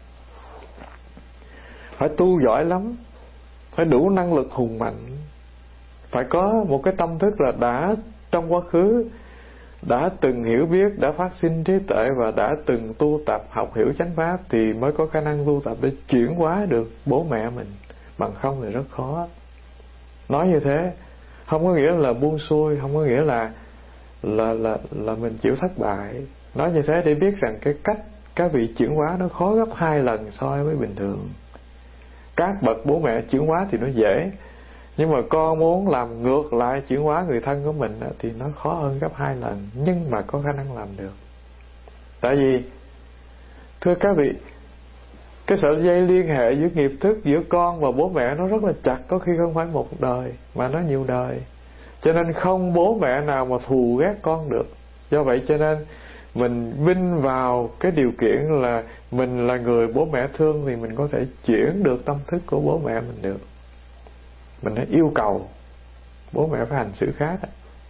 phải tu giỏi lắm, phải đủ năng lực hùng mạnh, phải có một cái tâm thức là đã trong quá khứ đã từng hiểu biết, đã phát sinh trí tuệ và đã từng tu tập học hiểu chánh pháp thì mới có khả năng tu tập để chuyển hóa được bố mẹ mình. Bằng không thì rất khó. Nói như thế không có nghĩa là buông xuôi, không có nghĩa là mình chịu thất bại. Nói như thế để biết rằng cái cách các vị chuyển hóa nó khó gấp 2 lần so với bình thường. Các bậc bố mẹ chuyển hóa thì nó dễ, nhưng mà con muốn làm ngược lại chuyển hóa người thân của mình thì nó khó hơn gấp 2 lần, nhưng mà có khả năng làm được. Tại vì thưa các vị, cái sợi dây liên hệ giữa nghiệp thức giữa con và bố mẹ nó rất là chặt, có khi không phải một đời mà nó nhiều đời. Cho nên không bố mẹ nào mà thù ghét con được. Do vậy cho nên mình vinh vào cái điều kiện là mình là người bố mẹ thương thì mình có thể chuyển được tâm thức của bố mẹ mình được. Mình hãy yêu cầu bố mẹ phải hành xử khác.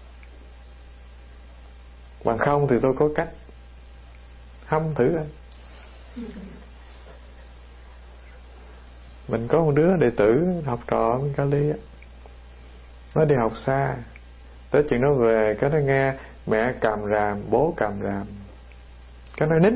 Bằng không thì tôi có cách hâm thử anh. Mình có một đứa đệ tử học trò bên Cali, nó đi học xa, tới chuyện nó về cái nó nghe mẹ càm ràm, bố càm ràm, cái nó nín.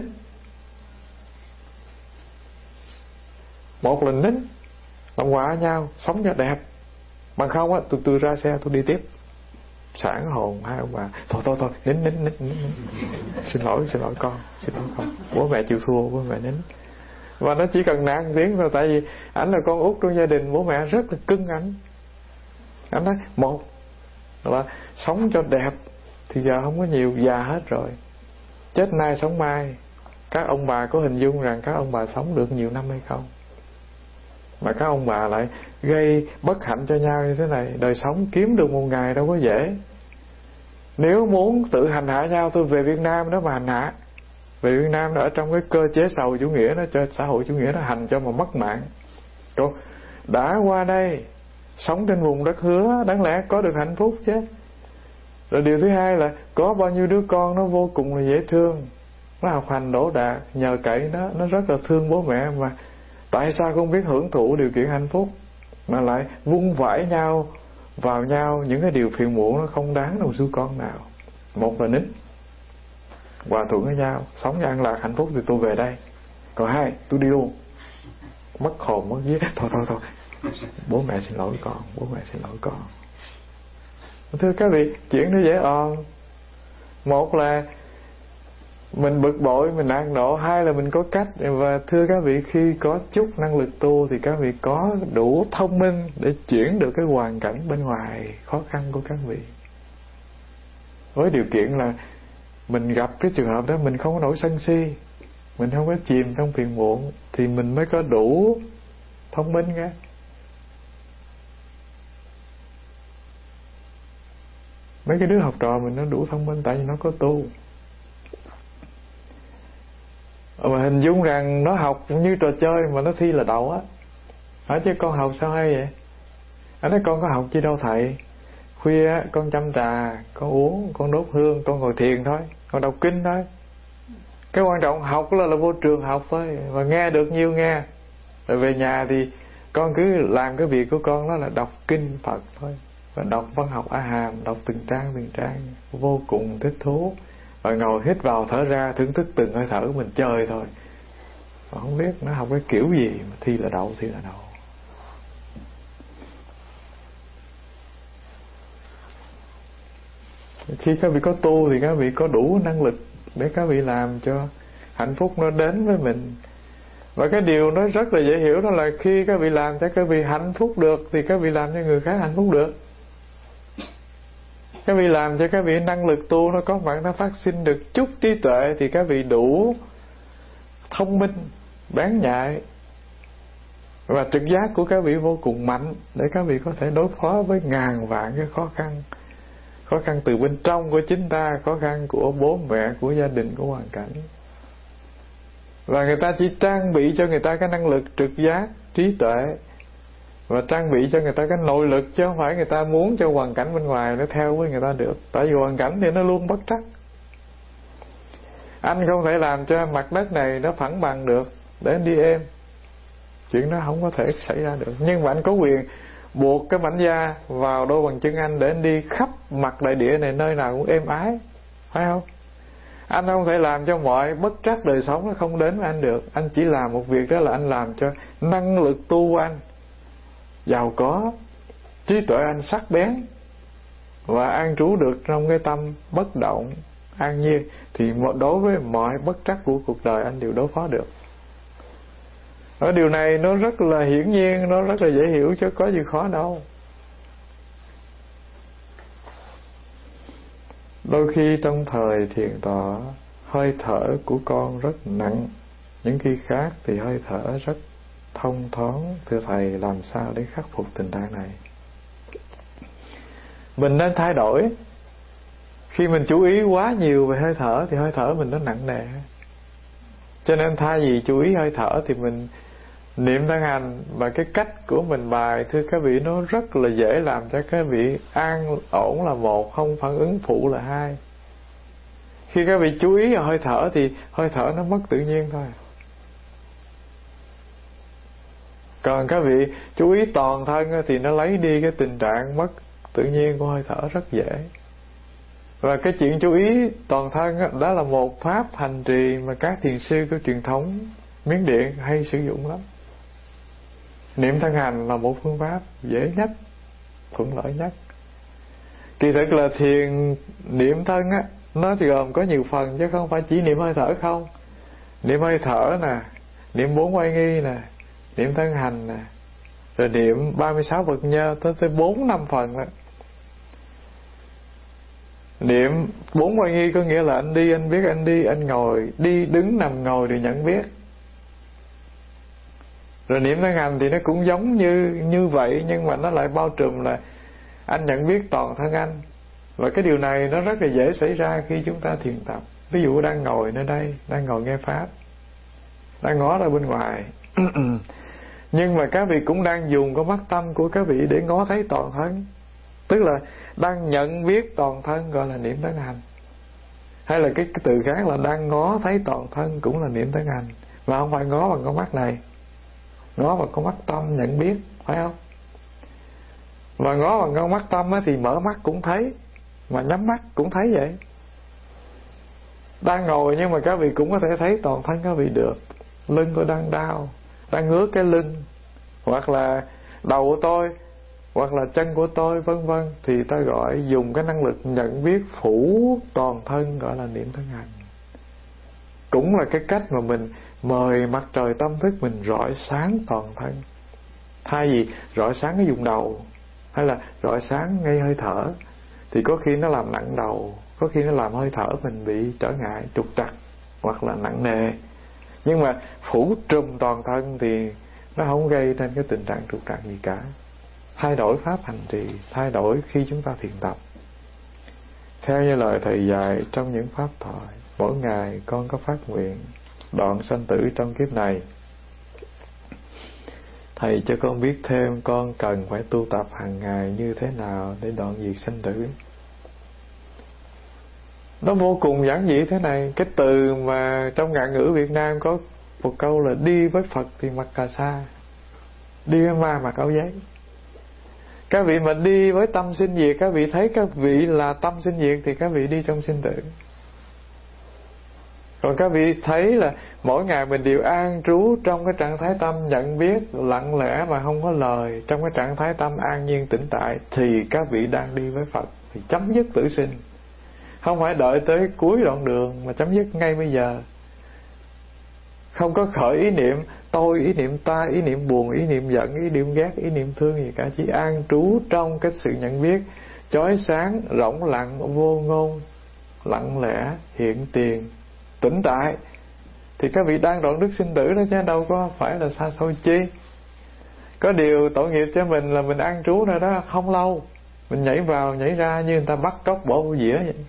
Một là nín, làm quà nhau, sống cho đẹp. Bằng không á, tôi ra xe tôi đi tiếp. Sản hồn hai ông bà, thôi nín. Xin lỗi con, bố mẹ chịu thua, bố mẹ nín. Và nó chỉ cần nạt tiếng thôi. Tại vì ảnh là con út trong gia đình, bố mẹ rất là cưng ảnh. Ảnh nói một là sống cho đẹp thì giờ không có nhiều, già hết rồi, chết nay sống mai. Các ông bà có hình dung rằng các ông bà sống được nhiều năm hay không? Mà các ông bà lại gây bất hạnh cho nhau như thế này. Đời sống kiếm được một ngày đâu có dễ. Nếu muốn tự hành hạ nhau, tôi về Việt Nam đó mà hành hạ. Về Việt Nam nó ở trong cái cơ chế xã hội chủ nghĩa, nó cho xã hội chủ nghĩa nó hành cho mà mất mạng. Cô đã qua đây sống trên vùng đất hứa, đáng lẽ có được hạnh phúc chứ. Rồi điều thứ hai là có bao nhiêu đứa con nó vô cùng là dễ thương, nó học hành đỗ đạt, nhờ cậy nó rất là thương bố mẹ. Mà tại sao không biết hưởng thụ điều kiện hạnh phúc mà lại vung vãi nhau vào nhau những cái điều phiền muộn, nó không đáng đồng xu con nào. Một là nín, hòa thuận với nhau, sống cho an lạc hạnh phúc thì tôi về đây. Còn hai, tôi đi luôn, mất hồn mất vía. Thôi bố mẹ xin lỗi con. Thưa các vị, chuyện nó dễ òn. Một là mình bực bội, mình nạt nộ. Hai là mình có cách. Và thưa các vị, khi có chút năng lực tu thì các vị có đủ thông minh để chuyển được cái hoàn cảnh bên ngoài khó khăn của các vị. Với điều kiện là mình gặp cái trường hợp đó mình không có nổi sân si, mình không có chìm trong phiền muộn, thì mình mới có đủ thông minh nghe. Mấy cái đứa học trò mình nó đủ thông minh tại vì nó có tu. Mà hình dung rằng nó học như trò chơi mà nó thi là đậu á. Hỏi chứ con học sao hay vậy? Anh nói con có học chi đâu thầy. Khuya con chăm trà, con uống, con đốt hương, con ngồi thiền thôi, con đọc kinh thôi. Cái quan trọng học là vô trường học thôi. Và nghe được nhiêu nghe. Rồi về nhà thì con cứ làm cái việc của con đó là đọc kinh Phật thôi. Và đọc văn học A Hàm, đọc từng trang vô cùng thích thú. Và ngồi hít vào thở ra, thưởng thức từng hơi thở của mình chơi thôi. Và không biết nó học cái kiểu gì mà thi là đậu. Khi các vị có tu thì các vị có đủ năng lực để các vị làm cho hạnh phúc nó đến với mình. Và cái điều nó rất là dễ hiểu, đó là khi các vị làm cho các vị hạnh phúc được thì các vị làm cho người khác hạnh phúc được. Các vị làm cho các vị năng lực tu nó có mặt, nó phát sinh được chút trí tuệ thì các vị đủ thông minh, bén nhạy, và trực giác của các vị vô cùng mạnh để các vị có thể đối phó với ngàn vạn cái khó khăn. Khó khăn từ bên trong của chính ta, khó khăn của bố mẹ, của gia đình, của hoàn cảnh. Và người ta chỉ trang bị cho người ta cái năng lực trực giác, trí tuệ. và trang bị cho người ta cái nội lực, chứ không phải người ta muốn cho hoàn cảnh bên ngoài nó theo với người ta được. Tại vì hoàn cảnh thì nó luôn bất trắc. Anh không thể làm cho mặt đất này nó phẳng bằng được để anh đi êm, chuyện đó không có thể xảy ra được. Nhưng mà anh có quyền buộc cái mảnh da vào đôi bàn chân anh để anh đi khắp mặt đại địa này, nơi nào cũng êm ái, phải không? Anh không thể làm cho mọi bất trắc đời sống nó không đến với anh được. Anh chỉ làm một việc, đó là anh làm cho năng lực tu của anh giàu có, trí tuệ anh sắc bén và an trú được trong cái tâm bất động an nhiên, thì đối với mọi bất trắc của cuộc đời anh đều đối phó được. Ở điều này nó rất là hiển nhiên, nó rất là dễ hiểu, chứ có gì khó đâu. Đôi khi trong thời thiền tọa, hơi thở của con rất nặng, những khi khác thì hơi thở rất thông thoáng. Thưa Thầy, làm sao để khắc phục tình trạng này? Mình nên thay đổi. Khi mình chú ý quá nhiều về hơi thở thì hơi thở mình nó nặng nề. Cho nên thay vì chú ý hơi thở thì mình niệm thân hành. Và cái cách của mình bài, thưa các vị, nó rất là dễ làm cho các vị an ổn là một, không phản ứng phụ là hai. Khi các vị chú ý vào hơi thở thì hơi thở nó mất tự nhiên thôi. Còn các vị chú ý toàn thân thì nó lấy đi cái tình trạng mất tự nhiên của hơi thở rất dễ. Và cái chuyện chú ý toàn thân đó là một pháp hành trì mà các thiền sư của truyền thống Miến Điện hay sử dụng lắm. Niệm thân hành là một phương pháp dễ nhất, thuận lợi nhất. Kỳ thực là thiền niệm thân á, nó thì gồm có nhiều phần, chứ không phải chỉ niệm hơi thở không. Niệm hơi thở nè, niệm 4 oai nghi nè, niệm thân hành nè, rồi niệm 36 vật nhơ, tới 4-5 phần đó. Niệm 4 oai nghi có nghĩa là anh đi anh biết anh đi, anh ngồi, đi đứng nằm ngồi đều nhận biết. Rồi niệm thân hành thì nó cũng giống như vậy, nhưng mà nó lại bao trùm là anh nhận biết toàn thân anh. Và cái điều này nó rất là dễ xảy ra khi chúng ta thiền tập. Ví dụ đang ngồi nơi đây, đang ngồi nghe pháp, đang ngó ra bên ngoài nhưng mà các vị cũng đang dùng cái mắt tâm của các vị để ngó thấy toàn thân, tức là đang nhận biết toàn thân, gọi là niệm thân hành. Hay là cái từ khác là đang ngó thấy toàn thân, cũng là niệm thân hành. Mà không phải ngó bằng con mắt này, ngó bằng con mắt tâm nhận biết, phải không? Và ngó bằng con mắt tâm thì mở mắt cũng thấy, mà nhắm mắt cũng thấy vậy. Đang ngồi nhưng mà các vị cũng có thể thấy toàn thân các vị được. Lưng tôi đang đau, đang ngứa cái lưng, hoặc là đầu của tôi, hoặc là chân của tôi, vân vân, thì ta gọi dùng cái năng lực nhận biết phủ toàn thân, gọi là niệm thân hành. Cũng là cái cách mà mình mời mặt trời tâm thức mình rọi sáng toàn thân. Thay vì rọi sáng cái vùng đầu, hay là rọi sáng ngay hơi thở, thì có khi nó làm nặng đầu, có khi nó làm hơi thở mình bị trở ngại, trục trặc, hoặc là nặng nề. Nhưng mà phủ trùm toàn thân thì nó không gây nên cái tình trạng trục trặc gì cả. Thay đổi pháp hành trì, thay đổi khi chúng ta thiền tập. Theo như lời Thầy dạy trong những pháp thoại, mỗi ngày con có phát nguyện đoạn sanh tử trong kiếp này. Thầy cho con biết thêm con cần phải tu tập hàng ngày như thế nào để đoạn diệt sanh tử. Nó vô cùng giản dị thế này. Cái từ mà trong ngạn ngữ Việt Nam có một câu là đi với Phật thì mặc cà sa, đi với ma mặc áo giấy. Các vị mà đi với tâm sinh diệt, các vị thấy các vị là tâm sinh diệt thì các vị đi trong sinh tử. Còn các vị thấy là mỗi ngày mình đều an trú trong cái trạng thái tâm nhận biết lặng lẽ mà không có lời, trong cái trạng thái tâm an nhiên tĩnh tại, thì các vị đang đi với Phật, thì chấm dứt tử sinh. Không phải đợi tới cuối đoạn đường, mà chấm dứt ngay bây giờ. Không có khởi ý niệm tôi, ý niệm ta, ý niệm buồn, ý niệm giận, ý niệm ghét, ý niệm thương gì cả. Chỉ an trú trong cái sự nhận biết chói sáng, rỗng lặng, vô ngôn, lặng lẽ, hiện tiền, tĩnh tại, thì các vị đang đoạn đức sinh tử đó, chứ đâu có phải là xa xôi chi. Có điều tội nghiệp cho mình là mình an trú rồi đó không lâu, mình nhảy vào nhảy ra như người ta bắt cóc bỏ vô dĩa vậy.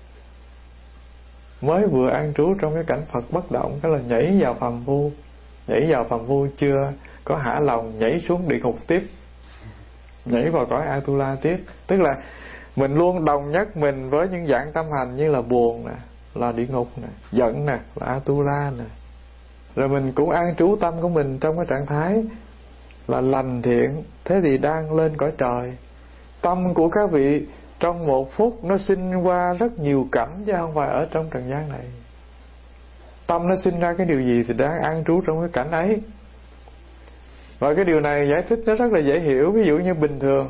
Mới vừa an trú trong cái cảnh Phật bất động, cái là nhảy vào phàm phu. Nhảy vào phàm phu chưa có hả lòng, nhảy xuống địa ngục tiếp, nhảy vào cõi Atula tiếp. Tức là mình luôn đồng nhất mình với những dạng tâm hành như là buồn nè, là địa ngục nè, giận nè, là Atula nè. Rồi mình cũng an trú tâm của mình trong cái trạng thái là lành thiện, thế thì đang lên cõi trời. Tâm của các vị trong một phút nó sinh qua rất nhiều cảnh, chứ không phải ở trong trần gian này. Tâm nó sinh ra cái điều gì thì đang an trú trong cái cảnh ấy. Và cái điều này giải thích nó rất là dễ hiểu. Ví dụ như bình thường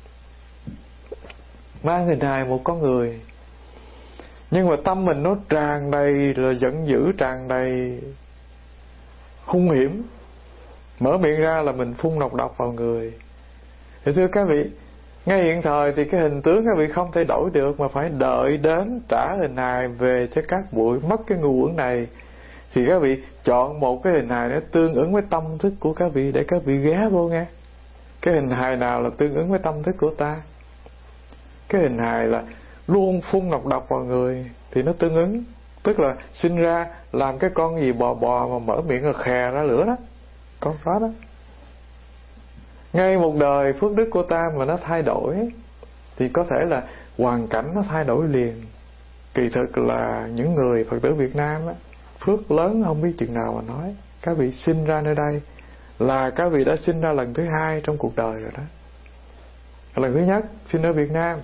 mang hình hài một con người, nhưng mà tâm mình nó tràn đầy là giận dữ, tràn đầy hung hiểm, mở miệng ra là mình phun nọc độc vào người. Thì thưa các vị, ngay hiện thời thì cái hình tướng các vị không thể đổi được, mà phải đợi đến trả hình hài về cho các bụi, mất cái ngu uẩn này, thì các vị chọn một cái hình hài nó tương ứng với tâm thức của các vị để các vị ghé vô nghe. Cái hình hài nào là tương ứng với tâm thức của ta? Cái hình hài là luôn phun nọc độc vào người thì nó tương ứng. Tức là sinh ra làm cái con gì bò mà mở miệng là khè ra lửa đó, con đó đó. Ngay một đời phước đức của ta mà nó thay đổi thì có thể là hoàn cảnh nó thay đổi liền. Kỳ thực là những người Phật tử Việt Nam á, phước lớn không biết chừng nào mà nói. Các vị sinh ra nơi đây là các vị đã sinh ra lần thứ hai trong cuộc đời rồi đó. Lần thứ nhất sinh ở Việt Nam.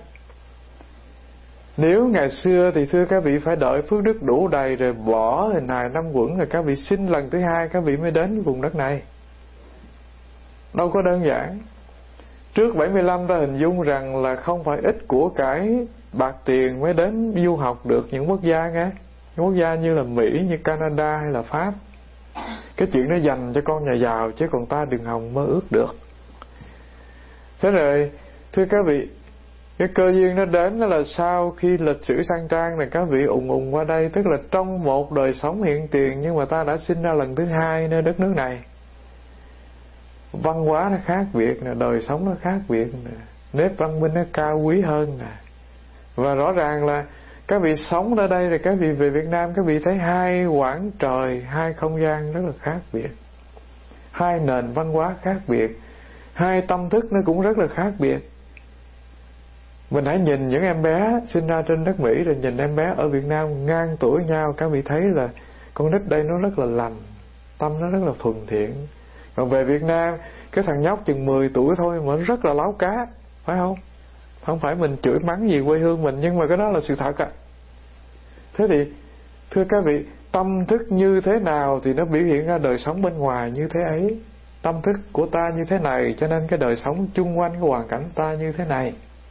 Nếu ngày xưa thì thưa các vị phải đợi phước đức đủ đầy rồi bỏ hình hài năm quẩn, rồi các vị sinh lần thứ hai các vị mới đến vùng đất này. Đâu có đơn giản. Trước 75 ta hình dung rằng là không phải ít của cải bạc tiền mới đến du học được những quốc gia nghe. Những quốc gia như là Mỹ, như Canada hay là Pháp. Cái chuyện nó dành cho con nhà giàu, chứ còn ta đừng hòng mơ ước được. Thế rồi thưa các vị, cái cơ duyên nó đến đó là sau khi lịch sử sang trang này các vị ùng qua đây. Tức là trong một đời sống hiện tiền, nhưng mà ta đã sinh ra lần thứ hai nơi đất nước này. Văn hóa nó khác biệt nè, đời sống nó khác biệt nè, nếp văn minh nó cao quý hơn nè. Và rõ ràng là các vị sống ở đây rồi các vị về Việt Nam, các vị thấy hai quãng trời, hai không gian rất là khác biệt, hai nền văn hóa khác biệt, hai tâm thức nó cũng rất là khác biệt. Mình hãy nhìn những em bé sinh ra trên đất Mỹ, rồi nhìn em bé ở Việt Nam ngang tuổi nhau, các vị thấy là con nít đây nó rất là lành, tâm nó rất là thuần thiện. Còn về Việt Nam, cái thằng nhóc chừng 10 tuổi thôi mà nó rất là láo cá, phải không? Không phải mình chửi mắng gì quê hương mình, nhưng mà cái đó là sự thật ạ. Thế thì thưa các vị, tâm thức như thế nào thì nó biểu hiện ra đời sống bên ngoài như thế ấy. Tâm thức của ta như thế này, cho nên cái đời sống chung quanh, cái hoàn cảnh ta như thế này.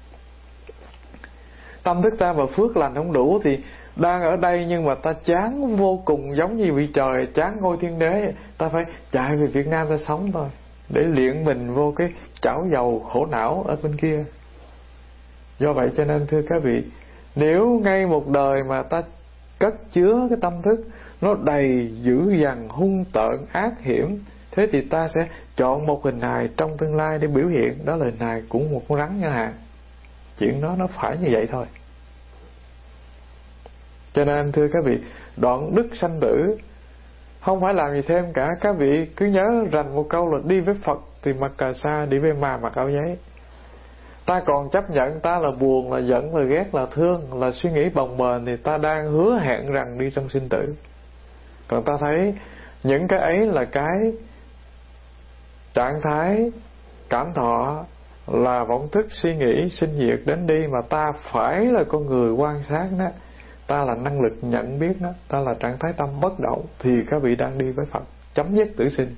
Tâm thức ta mà phước lành không đủ thì đang ở đây nhưng mà ta chán vô cùng, giống như vị trời chán ngôi thiên đế. Ta phải chạy về Việt Nam ta sống thôi, để luyện mình vô cái chảo dầu khổ não ở bên kia. Do vậy cho nên thưa các vị, nếu ngay một đời mà ta cất chứa cái tâm thức nó đầy dữ dằn, hung tợn, ác hiểm, thế thì ta sẽ chọn một hình hài trong tương lai để biểu hiện. Đó là hình hài của một con rắn chẳng hạn. Chuyện đó nó phải như vậy thôi. Cho nên thưa các vị, đoạn đức sanh tử không phải làm gì thêm cả. Các vị cứ nhớ rành một câu là đi với Phật thì mặc cà sa, đi với ma mặc áo giấy. Ta còn chấp nhận ta là buồn, là giận, là ghét, là thương, là suy nghĩ bồng bềnh, thì ta đang hứa hẹn rằng đi trong sinh tử. Còn ta thấy những cái ấy là cái trạng thái cảm thọ, là vọng thức suy nghĩ sinh diệt đến đi, mà ta phải là con người quan sát đó, ta là năng lực nhận biết đó, ta là trạng thái tâm bất động, thì các vị đang đi với Phật, chấm dứt tử sinh.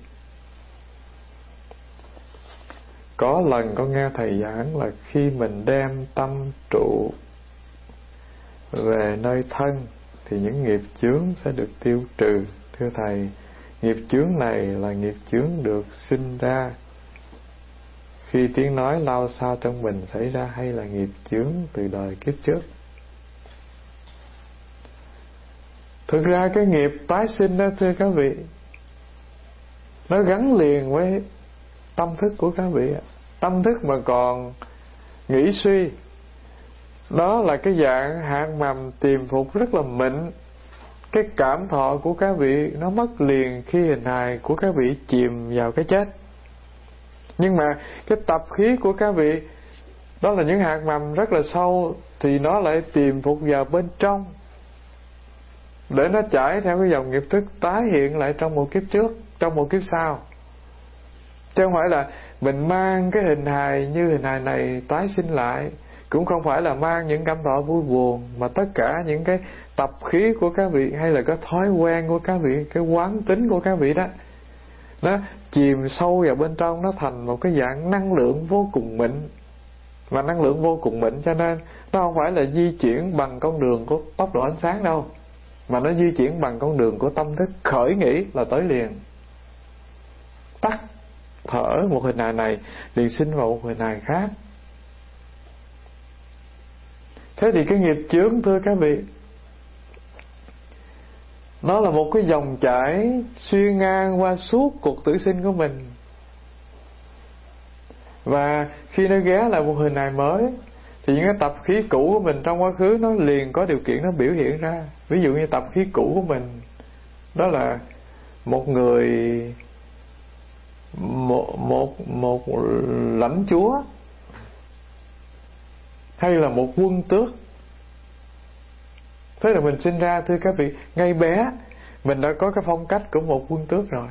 Có lần con nghe thầy giảng là khi mình đem tâm trụ về nơi thân thì những nghiệp chướng sẽ được tiêu trừ. Thưa thầy, nghiệp chướng này là nghiệp chướng được sinh ra khi tiếng nói lao xa trong mình xảy ra, hay là nghiệp chướng từ đời kiếp trước? Thực ra cái nghiệp tái sinh đó thưa các vị, nó gắn liền với tâm thức của các vị. Tâm thức mà còn nghĩ suy, đó là cái dạng hạt mầm tiềm phục rất là mịn. Cái cảm thọ của các vị nó mất liền khi hình hài của các vị chìm vào cái chết. Nhưng mà cái tập khí của các vị, đó là những hạt mầm rất là sâu, thì nó lại tiềm phục vào bên trong, để nó chảy theo cái dòng nghiệp thức tái hiện lại trong một kiếp trước, trong một kiếp sau. Chứ không phải là mình mang cái hình hài như hình hài này tái sinh lại, cũng không phải là mang những cảm thọ vui buồn, mà tất cả những cái tập khí của các vị, hay là cái thói quen của các vị, cái quán tính của các vị đó, nó chìm sâu vào bên trong, nó thành một cái dạng năng lượng vô cùng mịn. Mà năng lượng vô cùng mịn cho nên nó không phải là di chuyển bằng con đường của tốc độ ánh sáng đâu, mà nó di chuyển bằng con đường của tâm thức. Khởi nghĩ là tới liền, tắt thở một hình hài này liền sinh vào một hình hài khác. Thế thì cái nghiệp chướng, thưa các vị, nó là một cái dòng chảy xuyên ngang qua suốt cuộc tử sinh của mình. Và khi nó ghé lại một hình hài mới, thì những cái tập khí cũ của mình trong quá khứ nó liền có điều kiện nó biểu hiện ra. Ví dụ như tập khí cũ của mình, đó là một người, một lãnh chúa, hay là một quân tước. Thế là mình sinh ra, thưa các vị, ngay bé mình đã có cái phong cách của một quân tước rồi.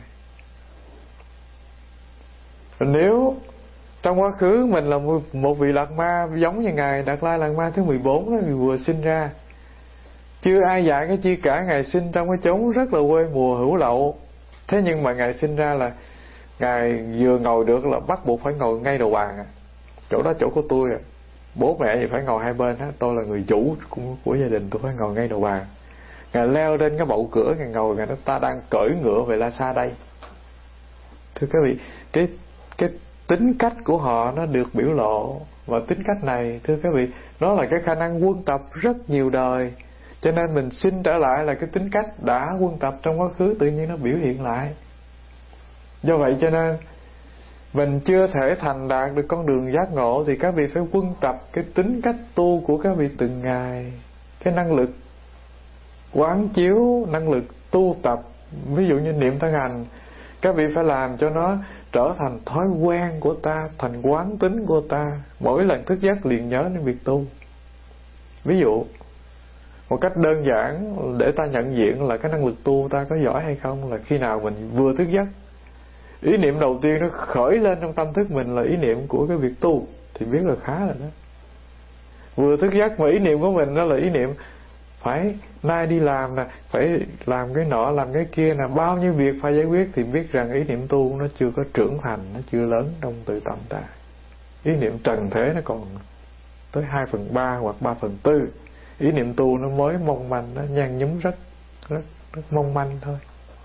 Nếu trong quá khứ mình là một vị Lạt Ma, giống như Ngài Đạt Lai Lạt Ma thứ 14 đó, vừa sinh ra, chưa ai dạy cái chi cả. Ngài sinh trong cái chốn rất là quê mùa hữu lậu. Thế nhưng mà Ngài sinh ra là Ngài vừa ngồi được là bắt buộc phải ngồi ngay đầu bàn. Chỗ đó chỗ của tôi, bố mẹ thì phải ngồi hai bên hết. Tôi là người chủ của gia đình, tôi phải ngồi ngay đầu bàn. Ngài leo lên cái bậu cửa, Ngài ngồi, Ngài nói ta đang cưỡi ngựa về Lhasa đây. Thưa các vị, cái tính cách của họ nó được biểu lộ. Và tính cách này, thưa các vị, nó là cái khả năng quân tập rất nhiều đời. Cho nên mình sinh trở lại là cái tính cách đã quân tập trong quá khứ tự nhiên nó biểu hiện lại. Do vậy cho nên mình chưa thể thành đạt được con đường giác ngộ, thì các vị phải quân tập cái tính cách tu của các vị từng ngày. Cái năng lực quán chiếu, năng lực tu tập, ví dụ như niệm thân hành, các vị phải làm cho nó trở thành thói quen của ta, thành quán tính của ta. Mỗi lần thức giấc liền nhớ đến việc tu. Ví dụ một cách đơn giản để ta nhận diện là cái năng lực tu ta có giỏi hay không, là khi nào mình vừa thức giấc, ý niệm đầu tiên nó khởi lên trong tâm thức mình là ý niệm của cái việc tu, thì biết là khá rồi đó. Vừa thức giấc mà ý niệm của mình đó là ý niệm phải nay đi làm nè, phải làm cái nọ làm cái kia nè, bao nhiêu việc phải giải quyết, thì biết rằng ý niệm tu nó chưa có trưởng thành, nó chưa lớn trong tự tâm ta. Ý niệm trần thế nó còn tới 2/3 hoặc 3/4. Ý niệm tu nó mới mong manh, nó nhan nhúm rất mong manh thôi.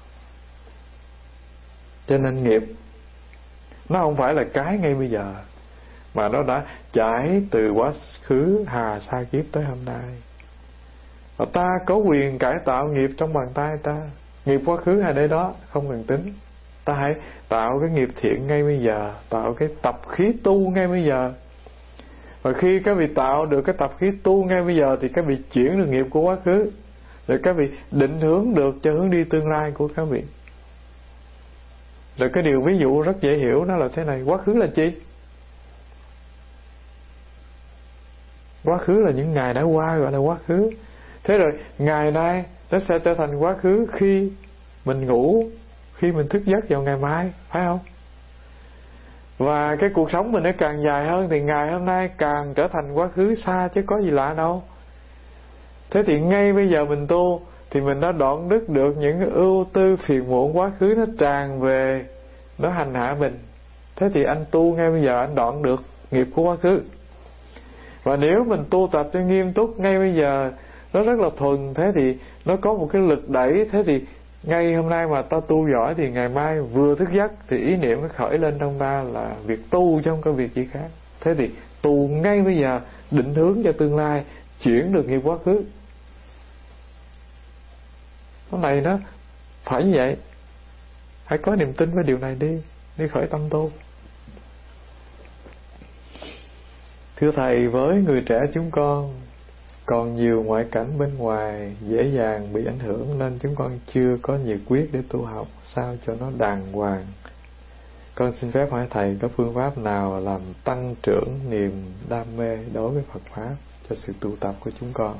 Cho nên nghiệp nó không phải là cái ngay bây giờ, mà nó đã trải từ quá khứ hà sa kiếp tới hôm nay. Và ta có quyền cải tạo nghiệp trong bàn tay ta. Nghiệp quá khứ hay đây đó không cần tính. Ta hãy tạo cái nghiệp thiện ngay bây giờ, tạo cái tập khí tu ngay bây giờ. Và khi các vị tạo được cái tập khí tu ngay bây giờ, thì các vị chuyển được nghiệp của quá khứ, rồi các vị định hướng được cho hướng đi tương lai của các vị. Rồi cái điều ví dụ rất dễ hiểu đó là thế này. Quá khứ là chi? Quá khứ là những ngày đã qua, gọi là quá khứ. Thế rồi ngày nay nó sẽ trở thành quá khứ khi mình ngủ, khi mình thức giấc vào ngày mai, phải không? Và cái cuộc sống mình nó càng dài hơn, thì ngày hôm nay càng trở thành quá khứ xa, chứ có gì lạ đâu. Thế thì ngay bây giờ mình tu, thì mình đã đoạn đứt được những cái ưu tư phiền muộn quá khứ nó tràn về, nó hành hạ mình. Thế thì anh tu ngay bây giờ, anh đoạn được nghiệp của quá khứ. Và nếu mình tu tập cho nghiêm túc ngay bây giờ, nó rất là thuần, thế thì nó có một cái lực đẩy. Thế thì ngay hôm nay mà ta tu giỏi, thì ngày mai vừa thức giấc thì ý niệm nó khởi lên trong ta là việc tu chứ không có việc gì khác. Thế thì tu ngay bây giờ, định hướng cho tương lai, chuyển được nghiệp quá khứ. Cái này nó phải như vậy. Hãy có niềm tin với điều này đi khởi tâm tu. Thưa Thầy, với người trẻ chúng con còn nhiều ngoại cảnh bên ngoài dễ dàng bị ảnh hưởng, nên chúng con chưa có nhiệt quyết để tu học sao cho nó đàng hoàng. Con xin phép hỏi thầy có phương pháp nào làm tăng trưởng niềm đam mê đối với Phật pháp cho sự tu tập của chúng con?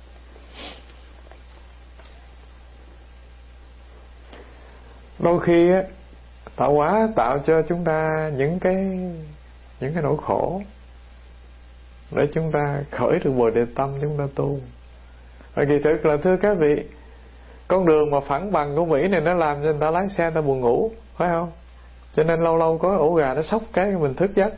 Đôi khi á, tạo hóa tạo cho chúng ta những cái nỗi khổ để chúng ta khởi được Bồ Đề tâm, chúng ta tu. Và kỳ thực là thưa các vị, con đường mà phẳng bằng của Mỹ này nó làm cho người ta lái xe người ta buồn ngủ, phải không? Cho nên lâu lâu có ổ gà nó sốc cái mình thức giấc.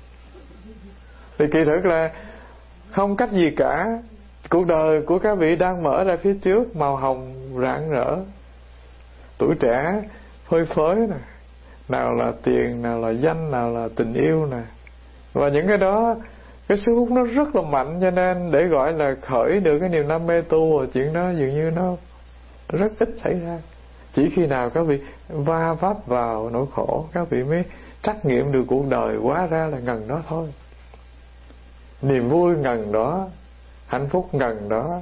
Thì kỳ thực là không cách gì cả. Cuộc đời của các vị đang mở ra phía trước, màu hồng rạng rỡ, tuổi trẻ phơi phới nè, nào là tiền, nào là danh, nào là tình yêu nè. Và những cái đó, cái sức hút nó rất là mạnh, cho nên để gọi là khởi được cái niềm đam mê tu, chuyện đó dường như nó rất ít xảy ra. Chỉ khi nào các vị va vấp vào nỗi khổ, các vị mới trắc nghiệm được cuộc đời hóa ra là ngần đó thôi. Niềm vui ngần đó, hạnh phúc ngần đó,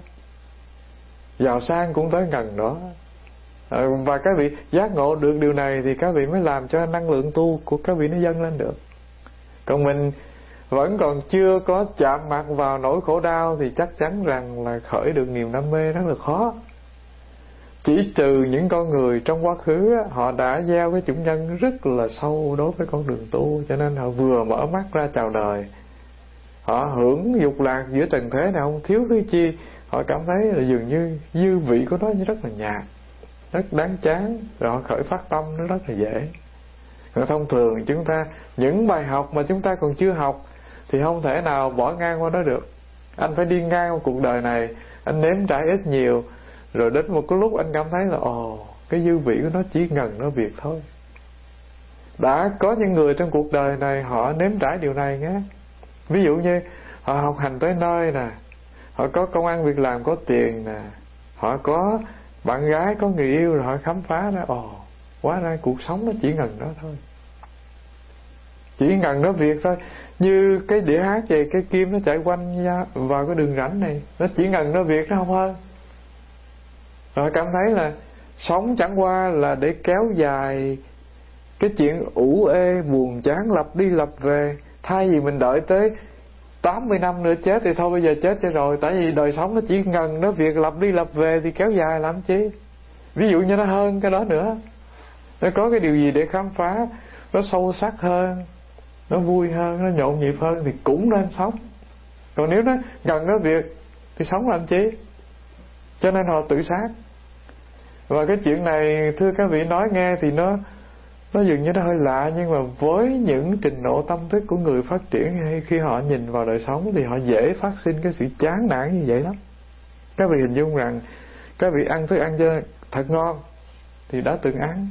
giàu sang cũng tới ngần đó. Và các vị giác ngộ được điều này thì các vị mới làm cho năng lượng tu của các vị nó dâng lên được. Còn mình vẫn còn chưa có chạm mặt vào nỗi khổ đau thì chắc chắn rằng là khởi được niềm đam mê rất là khó. Chỉ trừ những con người trong quá khứ họ đã gieo cái chủng nhân rất là sâu đối với con đường tu, cho nên họ vừa mở mắt ra chào đời, họ hưởng dục lạc giữa trần thế này không thiếu thứ chi, họ cảm thấy là dường như dư vị của nó rất là nhạt, rất đáng chán, rồi họ khởi phát tâm nó rất là dễ. Rồi thông thường chúng ta, những bài học mà chúng ta còn chưa học thì không thể nào bỏ ngang qua đó được. Anh phải đi ngang qua cuộc đời này, anh nếm trải ít nhiều, rồi đến một cái lúc anh cảm thấy là cái dư vị của nó chỉ ngần nó việc thôi. Đã có những người trong cuộc đời này họ nếm trải điều này nhé. Ví dụ như họ học hành tới nơi nè, họ có công ăn việc làm, có tiền nè, họ có bạn gái, có người yêu, rồi họ khám phá ra hóa ra cuộc sống nó chỉ ngần đó thôi, chỉ ngần đó việc thôi. Như cái đĩa hát vậy, cái kim nó chạy quanh vào cái đường rãnh này, nó chỉ ngần đó việc, nó không hơn. Rồi cảm thấy là sống chẳng qua là để kéo dài cái chuyện ủ ê buồn chán lặp đi lặp về. Thay vì mình đợi tới 80 năm nữa chết thì thôi bây giờ chết cho rồi. Tại vì đời sống nó chỉ ngần nó việc lặp đi lặp về thì kéo dài làm chi. Ví dụ như nó hơn cái đó nữa, nó có cái điều gì để khám phá, nó sâu sắc hơn, nó vui hơn, nó nhộn nhịp hơn thì cũng nên sống. Còn nếu nó ngần nó việc thì sống làm chi? Cho nên họ tự sát. Và cái chuyện này thưa các vị nói nghe thì nó dường như nó hơi lạ, nhưng mà với những trình độ tâm thức của người phát triển, hay khi họ nhìn vào đời sống thì họ dễ phát sinh cái sự chán nản như vậy lắm. Các vị hình dung rằng các vị ăn thức ăn cho thật ngon thì đã từng ăn,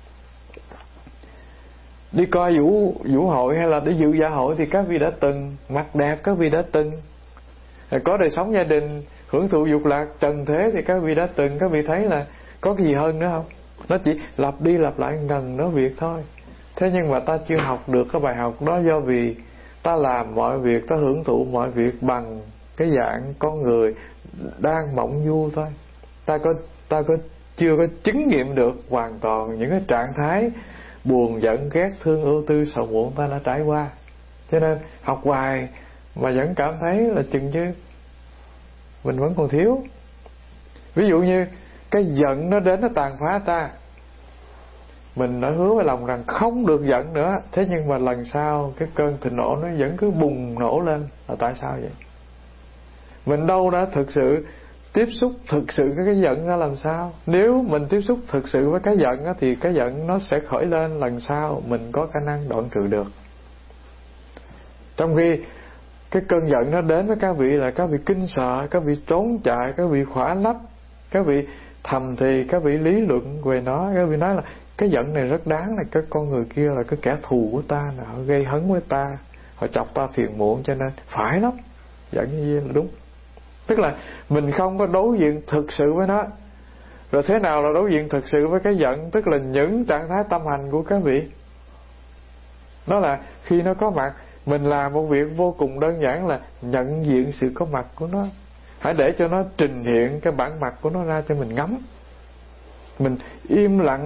đi coi vũ hội hay là để dự dạ hội thì các vị đã từng mặc đẹp, các vị đã từng có đời sống gia đình, hưởng thụ dục lạc trần thế thì các vị đã từng. Các vị thấy là có cái gì hơn nữa không? Nó chỉ lặp đi lặp lại ngần đó việc thôi. Thế nhưng mà ta chưa học được cái bài học đó, do vì ta làm mọi việc, ta hưởng thụ mọi việc bằng cái dạng con người đang mộng du thôi. Ta có chưa có chứng nghiệm được hoàn toàn những cái trạng thái buồn, giận, ghét, thương, ưu tư, sầu muộn ta đã trải qua. Cho nên học hoài mà vẫn cảm thấy là chừng như mình vẫn còn thiếu. Ví dụ như cái giận nó đến nó tàn phá ta, mình đã hứa với lòng rằng không được giận nữa, thế nhưng mà lần sau cái cơn thịnh nộ nó vẫn cứ bùng nổ lên. Là tại sao vậy? Mình đâu đã thực sự tiếp xúc thực sự cái giận ra làm sao. Nếu mình tiếp xúc thực sự với cái giận thì cái giận nó sẽ khởi lên, lần sau mình có khả năng đoạn trừ được. Trong khi cái cơn giận nó đến với các vị là các vị kinh sợ, các vị trốn chạy, các vị khỏa lấp, các vị thầm thì, các vị lý luận về nó. Các vị nói là cái giận này rất đáng, là cái con người kia là cái kẻ thù của ta, là họ gây hấn với ta, họ chọc ta phiền muộn, cho nên phải lắm, giận như vậy là đúng. Tức là mình không có đối diện thực sự với nó. Rồi thế nào là đối diện thực sự với cái giận? Tức là những trạng thái tâm hành của các vị, đó là khi nó có mặt, mình làm một việc vô cùng đơn giản là nhận diện sự có mặt của nó. Hãy để cho nó trình hiện cái bản mặt của nó ra cho mình ngắm. Mình im lặng,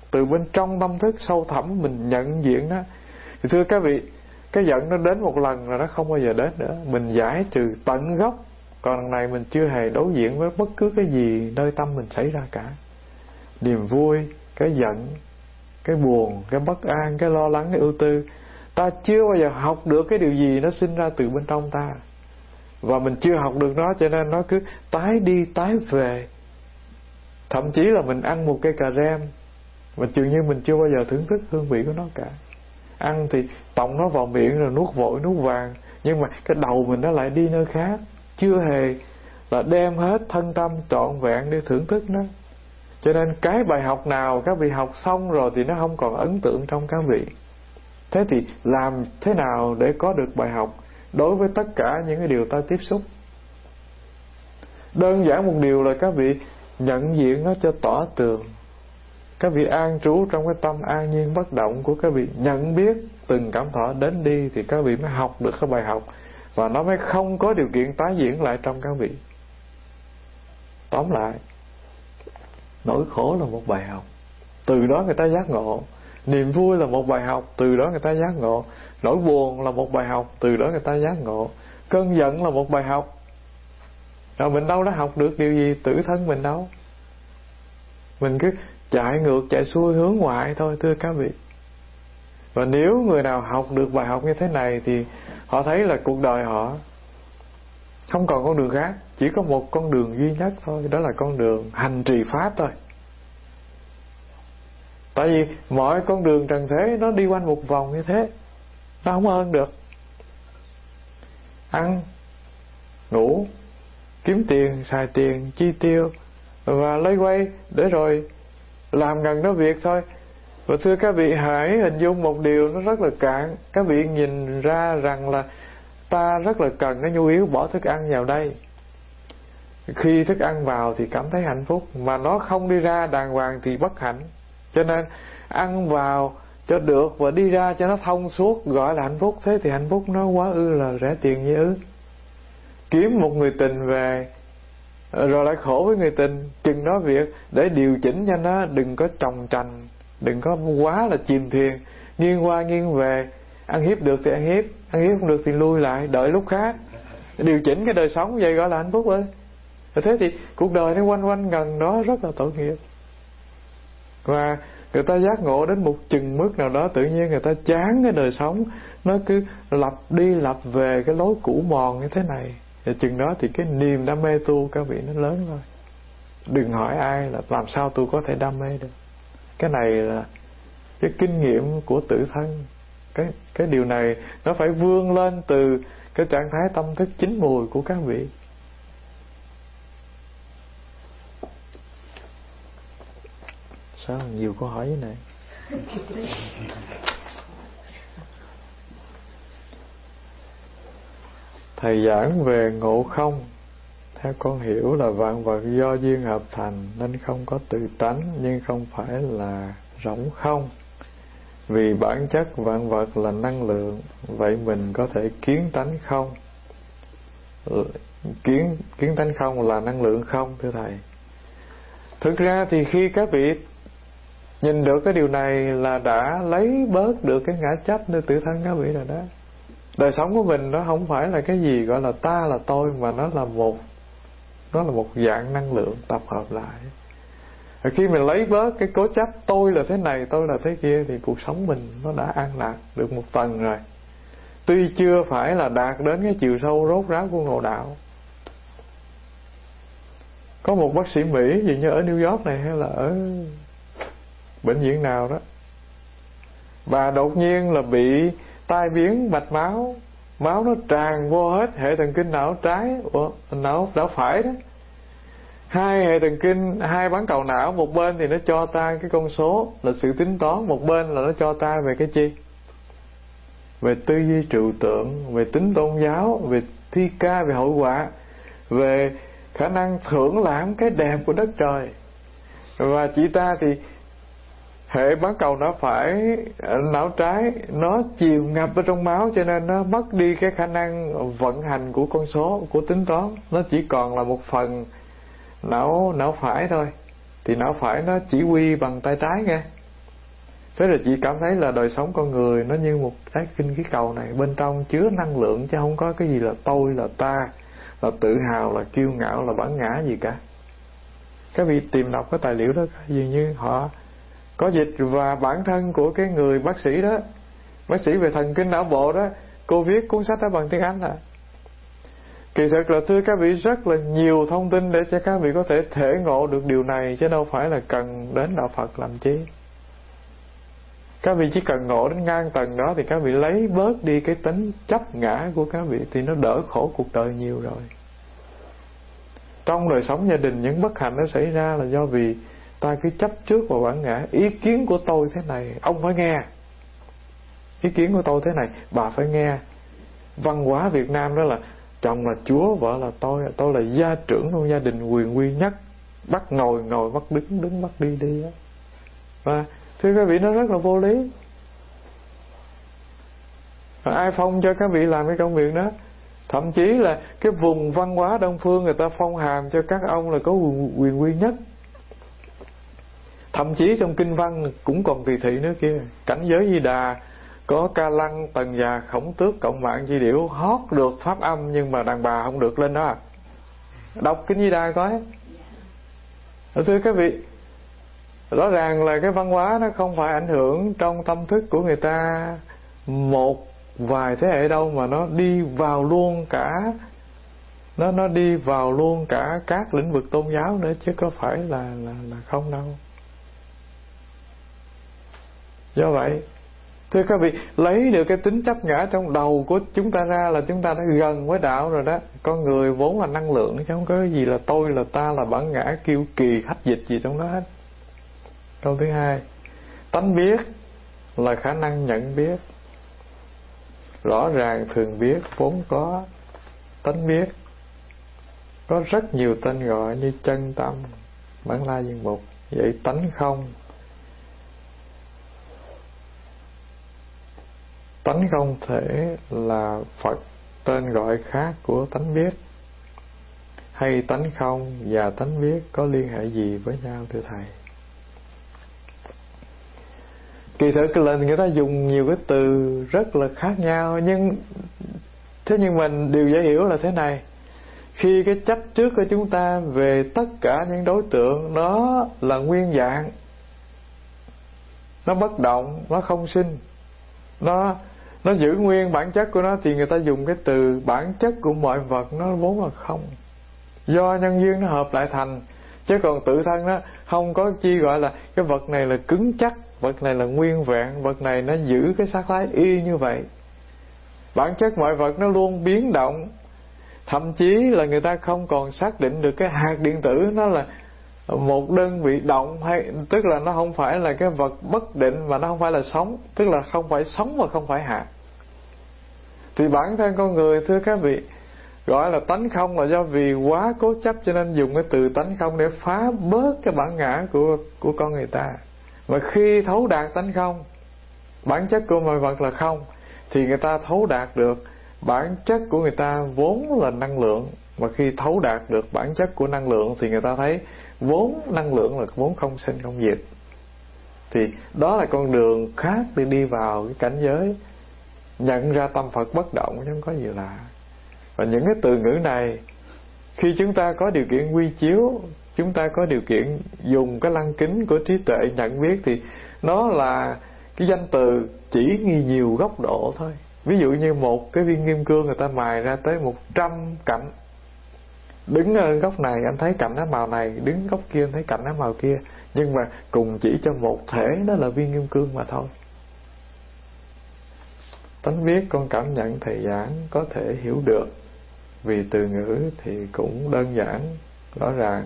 từ bên trong tâm thức sâu thẳm mình nhận diện nó. Thì thưa các vị, cái giận nó đến một lần rồi nó không bao giờ đến nữa. Mình giải trừ tận gốc. Còn lần này mình chưa hề đối diện với bất cứ cái gì nơi tâm mình xảy ra cả. Niềm vui, cái giận, cái buồn, cái bất an, cái lo lắng, cái ưu tư, ta chưa bao giờ học được cái điều gì nó sinh ra từ bên trong ta. Và mình chưa học được nó, cho nên nó cứ tái đi tái về. Thậm chí là mình ăn một cây cà rem mà dường như mình chưa bao giờ thưởng thức hương vị của nó cả. Ăn thì tọng nó vào miệng rồi nuốt vội nuốt vàng, nhưng mà cái đầu mình nó lại đi nơi khác, chưa hề là đem hết thân tâm trọn vẹn để thưởng thức nó. Cho nên cái bài học nào các vị học xong rồi thì nó không còn ấn tượng trong các vị. Thế thì làm thế nào để có được bài học đối với tất cả những cái điều ta tiếp xúc? Đơn giản một điều là các vị nhận diện nó cho tỏ tường. Các vị an trú trong cái tâm an nhiên bất động của các vị, nhận biết từng cảm thọ đến đi, thì các vị mới học được cái bài học, và nó mới không có điều kiện tái diễn lại trong các vị. Tóm lại, nỗi khổ là một bài học, từ đó người ta giác ngộ. Niềm vui là một bài học, từ đó người ta giác ngộ. Nỗi buồn là một bài học, từ đó người ta giác ngộ. Cơn giận là một bài học. Rồi mình đâu đã học được điều gì tự thân mình đâu. Mình cứ chạy ngược chạy xuôi hướng ngoại thôi thưa các vị. Và nếu người nào học được bài học như thế này thì họ thấy là cuộc đời họ không còn con đường khác, chỉ có một con đường duy nhất thôi, đó là con đường hành trì pháp thôi. Tại vì mọi con đường trần thế nó đi quanh một vòng như thế, nó không hơn được. Ăn, ngủ, kiếm tiền, xài tiền, chi tiêu và lấy quay để rồi làm gần đó việc thôi. Và thưa các vị, hãy hình dung một điều nó rất là cạn. Các vị nhìn ra rằng là ta rất là cần cái nhu yếu bỏ thức ăn vào đây. Khi thức ăn vào thì cảm thấy hạnh phúc, mà nó không đi ra đàng hoàng thì bất hạnh. Cho nên ăn vào cho được và đi ra cho nó thông suốt gọi là hạnh phúc. Thế thì hạnh phúc nó quá ư là rẻ tiền như ư. Kiếm một người tình về rồi lại khổ với người tình, chừng đó việc để điều chỉnh cho nó đừng có chồng trành, đừng có quá là chìm thuyền, nghiêng qua nghiêng về. Ăn hiếp được thì ăn hiếp không được thì lui lại, đợi lúc khác. Điều chỉnh cái đời sống vậy gọi là hạnh phúc ơi. Thế thì cuộc đời nó quanh quanh gần đó rất là tội nghiệp. Và người ta giác ngộ đến một chừng mức nào đó, tự nhiên người ta chán cái đời sống, nó cứ lặp đi lặp về cái lối cũ mòn như thế này. Và chừng đó thì cái niềm đam mê tu các vị nó lớn thôi. Đừng hỏi ai là làm sao tôi có thể đam mê được. Cái này là cái kinh nghiệm của tự thân. Cái điều này nó phải vươn lên từ cái trạng thái tâm thức chín mùi của các vị. Sao nhiều câu hỏi như này? Thầy giảng về ngộ không, theo con hiểu là vạn vật do duyên hợp thành nên không có tự tánh, nhưng không phải là rỗng không. Vì bản chất vạn vật là năng lượng, vậy mình có thể kiến tánh không? Kiến tánh không là năng lượng không thưa thầy? Thực ra thì khi các vị nhìn được cái điều này là đã lấy bớt được cái ngã chấp nơi tự thân các vị rồi đó. Đời sống của mình nó không phải là cái gì gọi là ta là tôi, mà nó là một dạng năng lượng tập hợp lại. Và khi mình lấy bớt cái cố chấp tôi là thế này, tôi là thế kia, thì cuộc sống mình nó đã an lạc được một tầng rồi. Tuy chưa phải là đạt đến cái chiều sâu rốt ráo của ngộ đạo. Có một bác sĩ Mỹ dường như ở New York này hay là ở bệnh viện nào đó, bà đột nhiên là bị tai biến mạch máu, máu nó tràn vô hết hệ thần kinh não trái, não phải đó. Hai hệ thần kinh, hai bán cầu não, một bên thì nó cho ta cái con số là sự tính toán, một bên là nó cho ta về cái chi? Về tư duy trừu tượng, về tính tôn giáo, về thi ca, về hội họa, về khả năng thưởng lãm cái đẹp của đất trời. Và chỉ ta thì hệ bán cầu não phải, não trái nó chiều ngập ở trong máu, cho nên nó mất đi cái khả năng vận hành của con số, của tính toán. Nó chỉ còn là một phần não phải thôi. Thì não phải nó chỉ huy bằng tay trái nghe. Thế rồi chị cảm thấy là đời sống con người nó như một trái khinh khí cầu này, bên trong chứa năng lượng chứ không có cái gì là tôi, là ta, là tự hào, là kiêu ngạo, là bản ngã gì cả. Các vị tìm đọc cái tài liệu đó, dường như họ có dịch, và bản thân của cái người bác sĩ đó, bác sĩ về thần kinh não bộ đó, cô viết cuốn sách đó bằng tiếng Anh à. Kỳ thực là thưa các vị, rất là nhiều thông tin để cho các vị có thể thể ngộ được điều này, chứ đâu phải là cần đến đạo Phật làm chi. Các vị chỉ cần ngộ đến ngang tầng đó thì các vị lấy bớt đi cái tính chấp ngã của các vị, thì nó đỡ khổ cuộc đời nhiều rồi. Trong đời sống gia đình, những bất hạnh nó xảy ra là do vì ta cứ chấp trước vào bản ngã. Ý kiến của tôi thế này, ông phải nghe. Ý kiến của tôi thế này, bà phải nghe. Văn hóa Việt Nam đó là chồng là chúa, vợ là tôi là gia trưởng trong gia đình, quyền quy nhất, bắt ngồi ngồi, bắt đứng đứng, bắt đi đi đó. Và thưa các vị, nó rất là vô lý. Ai phong cho các vị làm cái công việc đó? Thậm chí là cái vùng văn hóa Đông Phương, người ta phong hàm cho các ông là có quyền quy nhất. Thậm chí trong kinh văn cũng còn kỳ thị nữa kia. Cảnh giới Di Đà có Ca Lăng, Tần Già, Khổng Tước, Cộng Mạng, Chi Điểu hót được pháp âm, nhưng mà đàn bà không được lên đó à. Đọc kinh Di Đà coi. Thưa các vị, rõ ràng là cái văn hóa nó không phải ảnh hưởng trong tâm thức của người ta một vài thế hệ đâu, mà nó đi vào luôn cả, nó đi vào luôn cả các lĩnh vực tôn giáo nữa, chứ có phải là không đâu. Do vậy, thưa các vị, lấy được cái tính chấp ngã trong đầu của chúng ta ra là chúng ta đã gần với đạo rồi đó. Con người vốn là năng lượng, chứ không có cái gì là tôi, là ta, là bản ngã, kiêu kỳ, hách dịch gì trong đó hết. Câu thứ hai, tánh biết là khả năng nhận biết. Rõ ràng thường biết vốn có. Tánh biết có rất nhiều tên gọi như chân tâm, Bản La Viên Mục. Vậy tánh không, tánh không thể là Phật tên gọi khác của tánh biết, hay tánh không và tánh biết có liên hệ gì với nhau thưa thầy? Kỳ thực là người ta dùng nhiều cái từ rất là khác nhau, thế nhưng mình điều dễ hiểu là thế này. Khi cái chấp trước của chúng ta về tất cả những đối tượng nó là nguyên dạng, nó bất động, nó không sinh, nó giữ nguyên bản chất của nó, thì người ta dùng cái từ bản chất của mọi vật nó vốn là không, do nhân duyên nó hợp lại thành. Chứ còn tự thân nó không có chi gọi là cái vật này là cứng chắc, vật này là nguyên vẹn, vật này nó giữ cái sắc thái y như vậy. Bản chất mọi vật nó luôn biến động. Thậm chí là người ta không còn xác định được cái hạt điện tử nó là một đơn vị động, hay tức là nó không phải là cái vật bất định, mà nó không phải là sống, tức là không phải sống và không phải hạt. Thì bản thân con người thưa các vị, gọi là tánh không là do vì quá cố chấp, cho nên dùng cái từ tánh không để phá bớt cái bản ngã của con người ta. Mà khi thấu đạt tánh không, bản chất của mọi vật là không, thì người ta thấu đạt được bản chất của người ta vốn là năng lượng. Mà khi thấu đạt được bản chất của năng lượng thì người ta thấy vốn năng lượng là vốn không sinh không diệt. Thì đó là con đường khác để đi vào cái cảnh giới nhận ra tâm Phật bất động, chứ không có gì lạ. Và những cái từ ngữ này, khi chúng ta có điều kiện quy chiếu, chúng ta có điều kiện dùng cái lăng kính của trí tuệ nhận biết, thì nó là cái danh từ chỉ nghi nhiều góc độ thôi. Ví dụ như một cái viên kim cương người ta mài ra tới 100 cạnh. Đứng ở góc này anh thấy cạnh nó màu này, đứng góc kia anh thấy cạnh nó màu kia, nhưng mà cùng chỉ cho một thể, đó là viên kim cương mà thôi. Tánh biết con cảm nhận thầy giảng có thể hiểu được, vì từ ngữ thì cũng đơn giản, rõ ràng.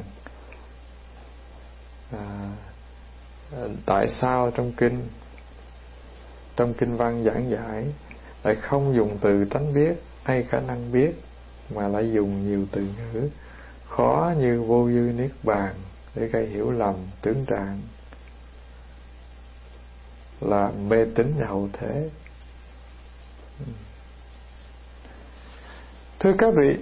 Tại sao trong kinh văn giảng giải lại không dùng từ tánh biết hay khả năng biết, mà lại dùng nhiều từ ngữ khó như vô dư niết bàn để gây hiểu lầm tưởng trạng, là mê tín và hậu thế? Thưa các vị,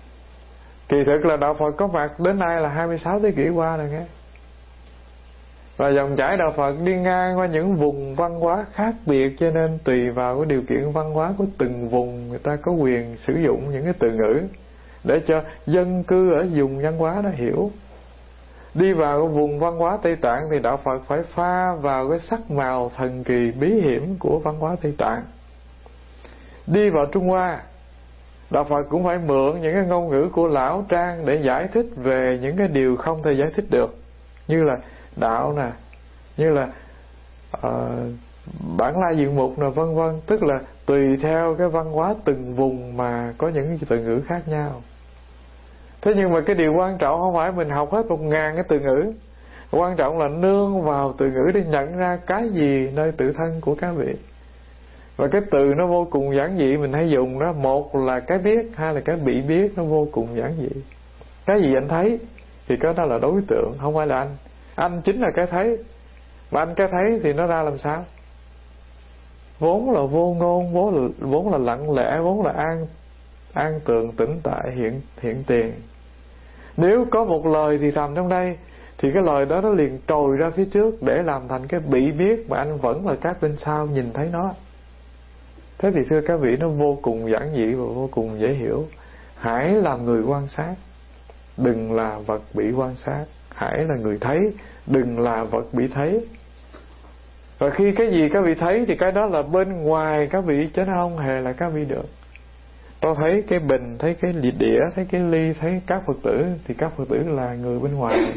kỳ thực là đạo Phật có mặt đến nay là 26 thế kỷ qua rồi nghe. Và dòng chảy đạo Phật đi ngang qua những vùng văn hóa khác biệt, cho nên tùy vào cái điều kiện văn hóa của từng vùng, người ta có quyền sử dụng những cái từ ngữ để cho dân cư ở vùng văn hóa đó hiểu. Đi vào cái vùng văn hóa Tây Tạng thì đạo Phật phải pha vào cái sắc màu thần kỳ bí hiểm của văn hóa Tây Tạng. Đi vào Trung Hoa, đạo Phật cũng phải mượn những cái ngôn ngữ của Lão Trang để giải thích về những cái điều không thể giải thích được, như là đạo nè, như là bản la diện mục nè, vân vân. Tức là tùy theo cái văn hóa từng vùng mà có những từ ngữ khác nhau. Thế nhưng mà cái điều quan trọng không phải mình học hết 1000 cái từ ngữ. Quan trọng là nương vào từ ngữ để nhận ra cái gì nơi tự thân của các vị. Và cái từ nó vô cùng giản dị mình hay dùng đó. Một là cái biết, hai là cái bị biết, nó vô cùng giản dị. Cái gì anh thấy thì cái đó là đối tượng, không phải là anh. Anh chính là cái thấy. Và anh cái thấy thì nó ra làm sao? Vốn là vô ngôn, vốn là lặng lẽ, vốn là an tường tĩnh tại hiện tiền. Nếu có một lời thì thầm trong đây, thì cái lời đó nó liền trồi ra phía trước để làm thành cái bị biết, mà anh vẫn là các bên sau nhìn thấy nó. Thế thì thưa các vị, nó vô cùng giản dị và vô cùng dễ hiểu. Hãy làm người quan sát, đừng là vật bị quan sát. Hãy là người thấy, đừng là vật bị thấy. Và khi cái gì các vị thấy thì cái đó là bên ngoài các vị, chứ nó không hề là các vị được. Tôi thấy cái bình, thấy cái đĩa, thấy cái ly, thấy các Phật tử, thì các Phật tử là người bên ngoài.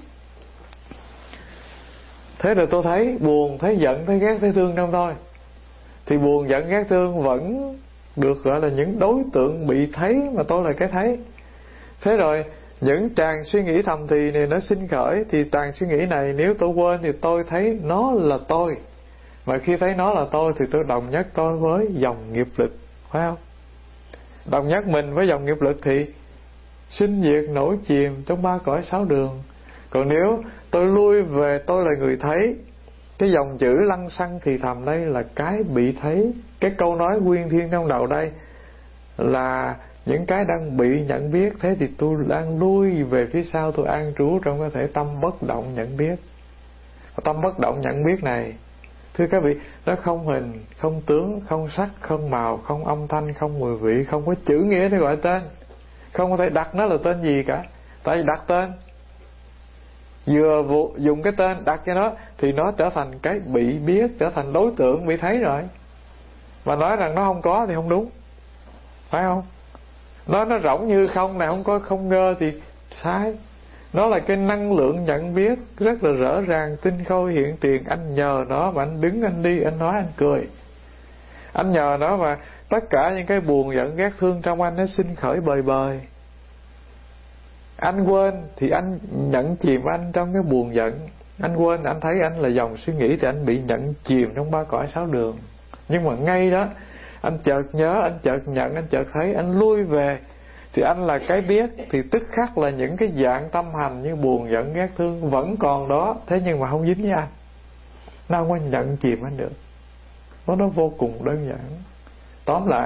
Thế rồi tôi thấy buồn, thấy giận, thấy ghét, thấy thương trong tôi, thì buồn, giận, ghét, thương vẫn được gọi là những đối tượng bị thấy, mà tôi là cái thấy. Thế rồi những tràng suy nghĩ thầm thì này nó sinh khởi, thì tràng suy nghĩ này nếu tôi quên thì tôi thấy nó là tôi. Mà khi thấy nó là tôi thì tôi đồng nhất tôi với dòng nghiệp lực, phải không? Đồng nhất mình với dòng nghiệp lực thì sinh diệt nổi chìm trong 3 cõi 6 đường. Còn nếu tôi lui về tôi là người thấy, cái dòng chữ lăng xăng thì thầm đây là cái bị thấy. Cái câu nói nguyên thiên trong đầu đây là những cái đang bị nhận biết. Thế thì tôi đang lui về phía sau, tôi an trú trong cái thể tâm bất động nhận biết. Tâm bất động nhận biết này, thưa các vị, nó không hình, không tướng, không sắc, không màu, không âm thanh, không mùi vị, không có chữ nghĩa để gọi tên. Không có thể đặt nó là tên gì cả. Tại vì đặt tên, vừa dùng cái tên đặt cho nó thì nó trở thành cái bị biết, trở thành đối tượng bị thấy rồi. Mà nói rằng nó không có thì không đúng, phải không? Nó rỗng như không này, không có không ngơ thì sai. Nó là cái năng lượng nhận biết rất là rõ ràng, tinh khôi hiện tiền. Anh nhờ nó mà anh đứng, anh đi, anh nói, anh cười. Anh nhờ nó mà tất cả những cái buồn giận ghét thương trong anh nó sinh khởi bời bời. Anh quên thì anh nhận chìm anh trong cái buồn giận. Anh quên, anh thấy anh là dòng suy nghĩ thì anh bị nhận chìm trong 3 cõi 6 đường. Nhưng mà ngay đó anh chợt nhớ, anh chợt nhận, anh chợt thấy, anh lui về thì anh là cái biết. Thì tức khắc là những cái dạng tâm hành như buồn giận ghét thương vẫn còn đó, thế nhưng mà không dính với anh. Nó không có nhận chìm anh được. Nó vô cùng đơn giản. Tóm lại,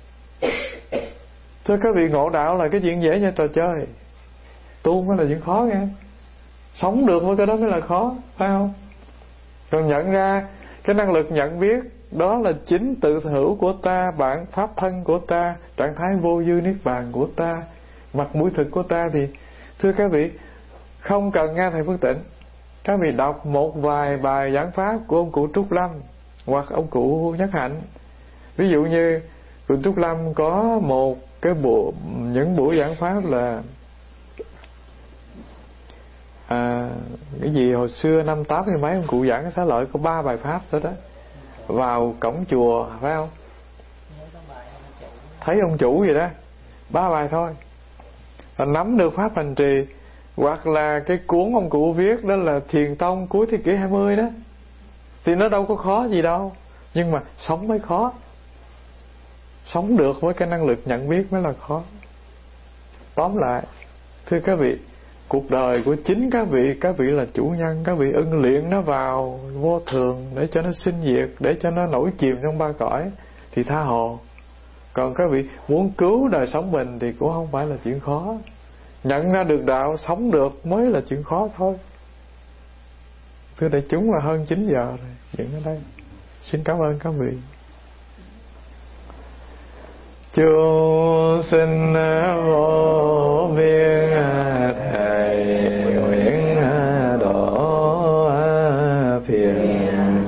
thưa các vị, ngộ đạo là cái chuyện dễ như trò chơi, tu mới là chuyện khó nghe. Sống được với cái đó mới là khó, phải không? Còn nhận ra cái năng lực nhận biết đó là chính tự hữu của ta, bản pháp thân của ta, trạng thái vô dư niết bàn của ta, mặt mũi thực của ta. Thì thưa các vị, không cần nghe thầy Phước Tịnh, các vị đọc một vài bài giảng pháp của ông cụ Trúc Lâm hoặc ông cụ Nhất Hạnh. Ví dụ như cụ Trúc Lâm có một cái những buổi giảng pháp là cái gì hồi xưa năm 8 hay mấy ông cụ giảng cái xá lợi có 3 bài pháp đó đó. Vào cổng chùa, phải không? Thấy ông chủ gì đó, 3 bài thôi là nắm được pháp hành trì. Hoặc là cái cuốn ông cụ viết đó là Thiền Tông cuối thế kỷ 20 đó, thì nó đâu có khó gì đâu. Nhưng mà sống mới khó. Sống được với cái năng lực nhận biết mới là khó. Tóm lại, thưa các vị, cuộc đời của chính các vị là chủ nhân. Các vị ưng luyện nó vào vô thường để cho nó sinh diệt, để cho nó nổi chìm trong 3 cõi thì tha hồ. Còn các vị muốn cứu đời sống mình thì cũng không phải là chuyện khó. Nhận ra được đạo, sống được mới là chuyện khó thôi. Thưa đại chúng là hơn 9 giờ rồi, dừng ở đây. Xin cảm ơn các vị. Chúng sinh vô biên thầy nguyện độ phiền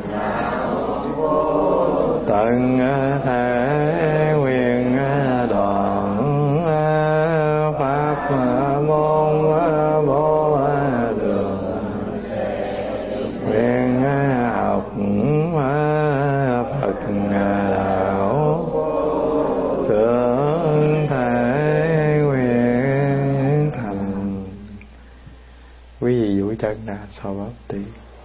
tận thể nguyện đoạn pháp môn vô đường nguyện học Phật đạo thượng thể nguyện thành. Quý vị duỗi chân ra sau bắp đi.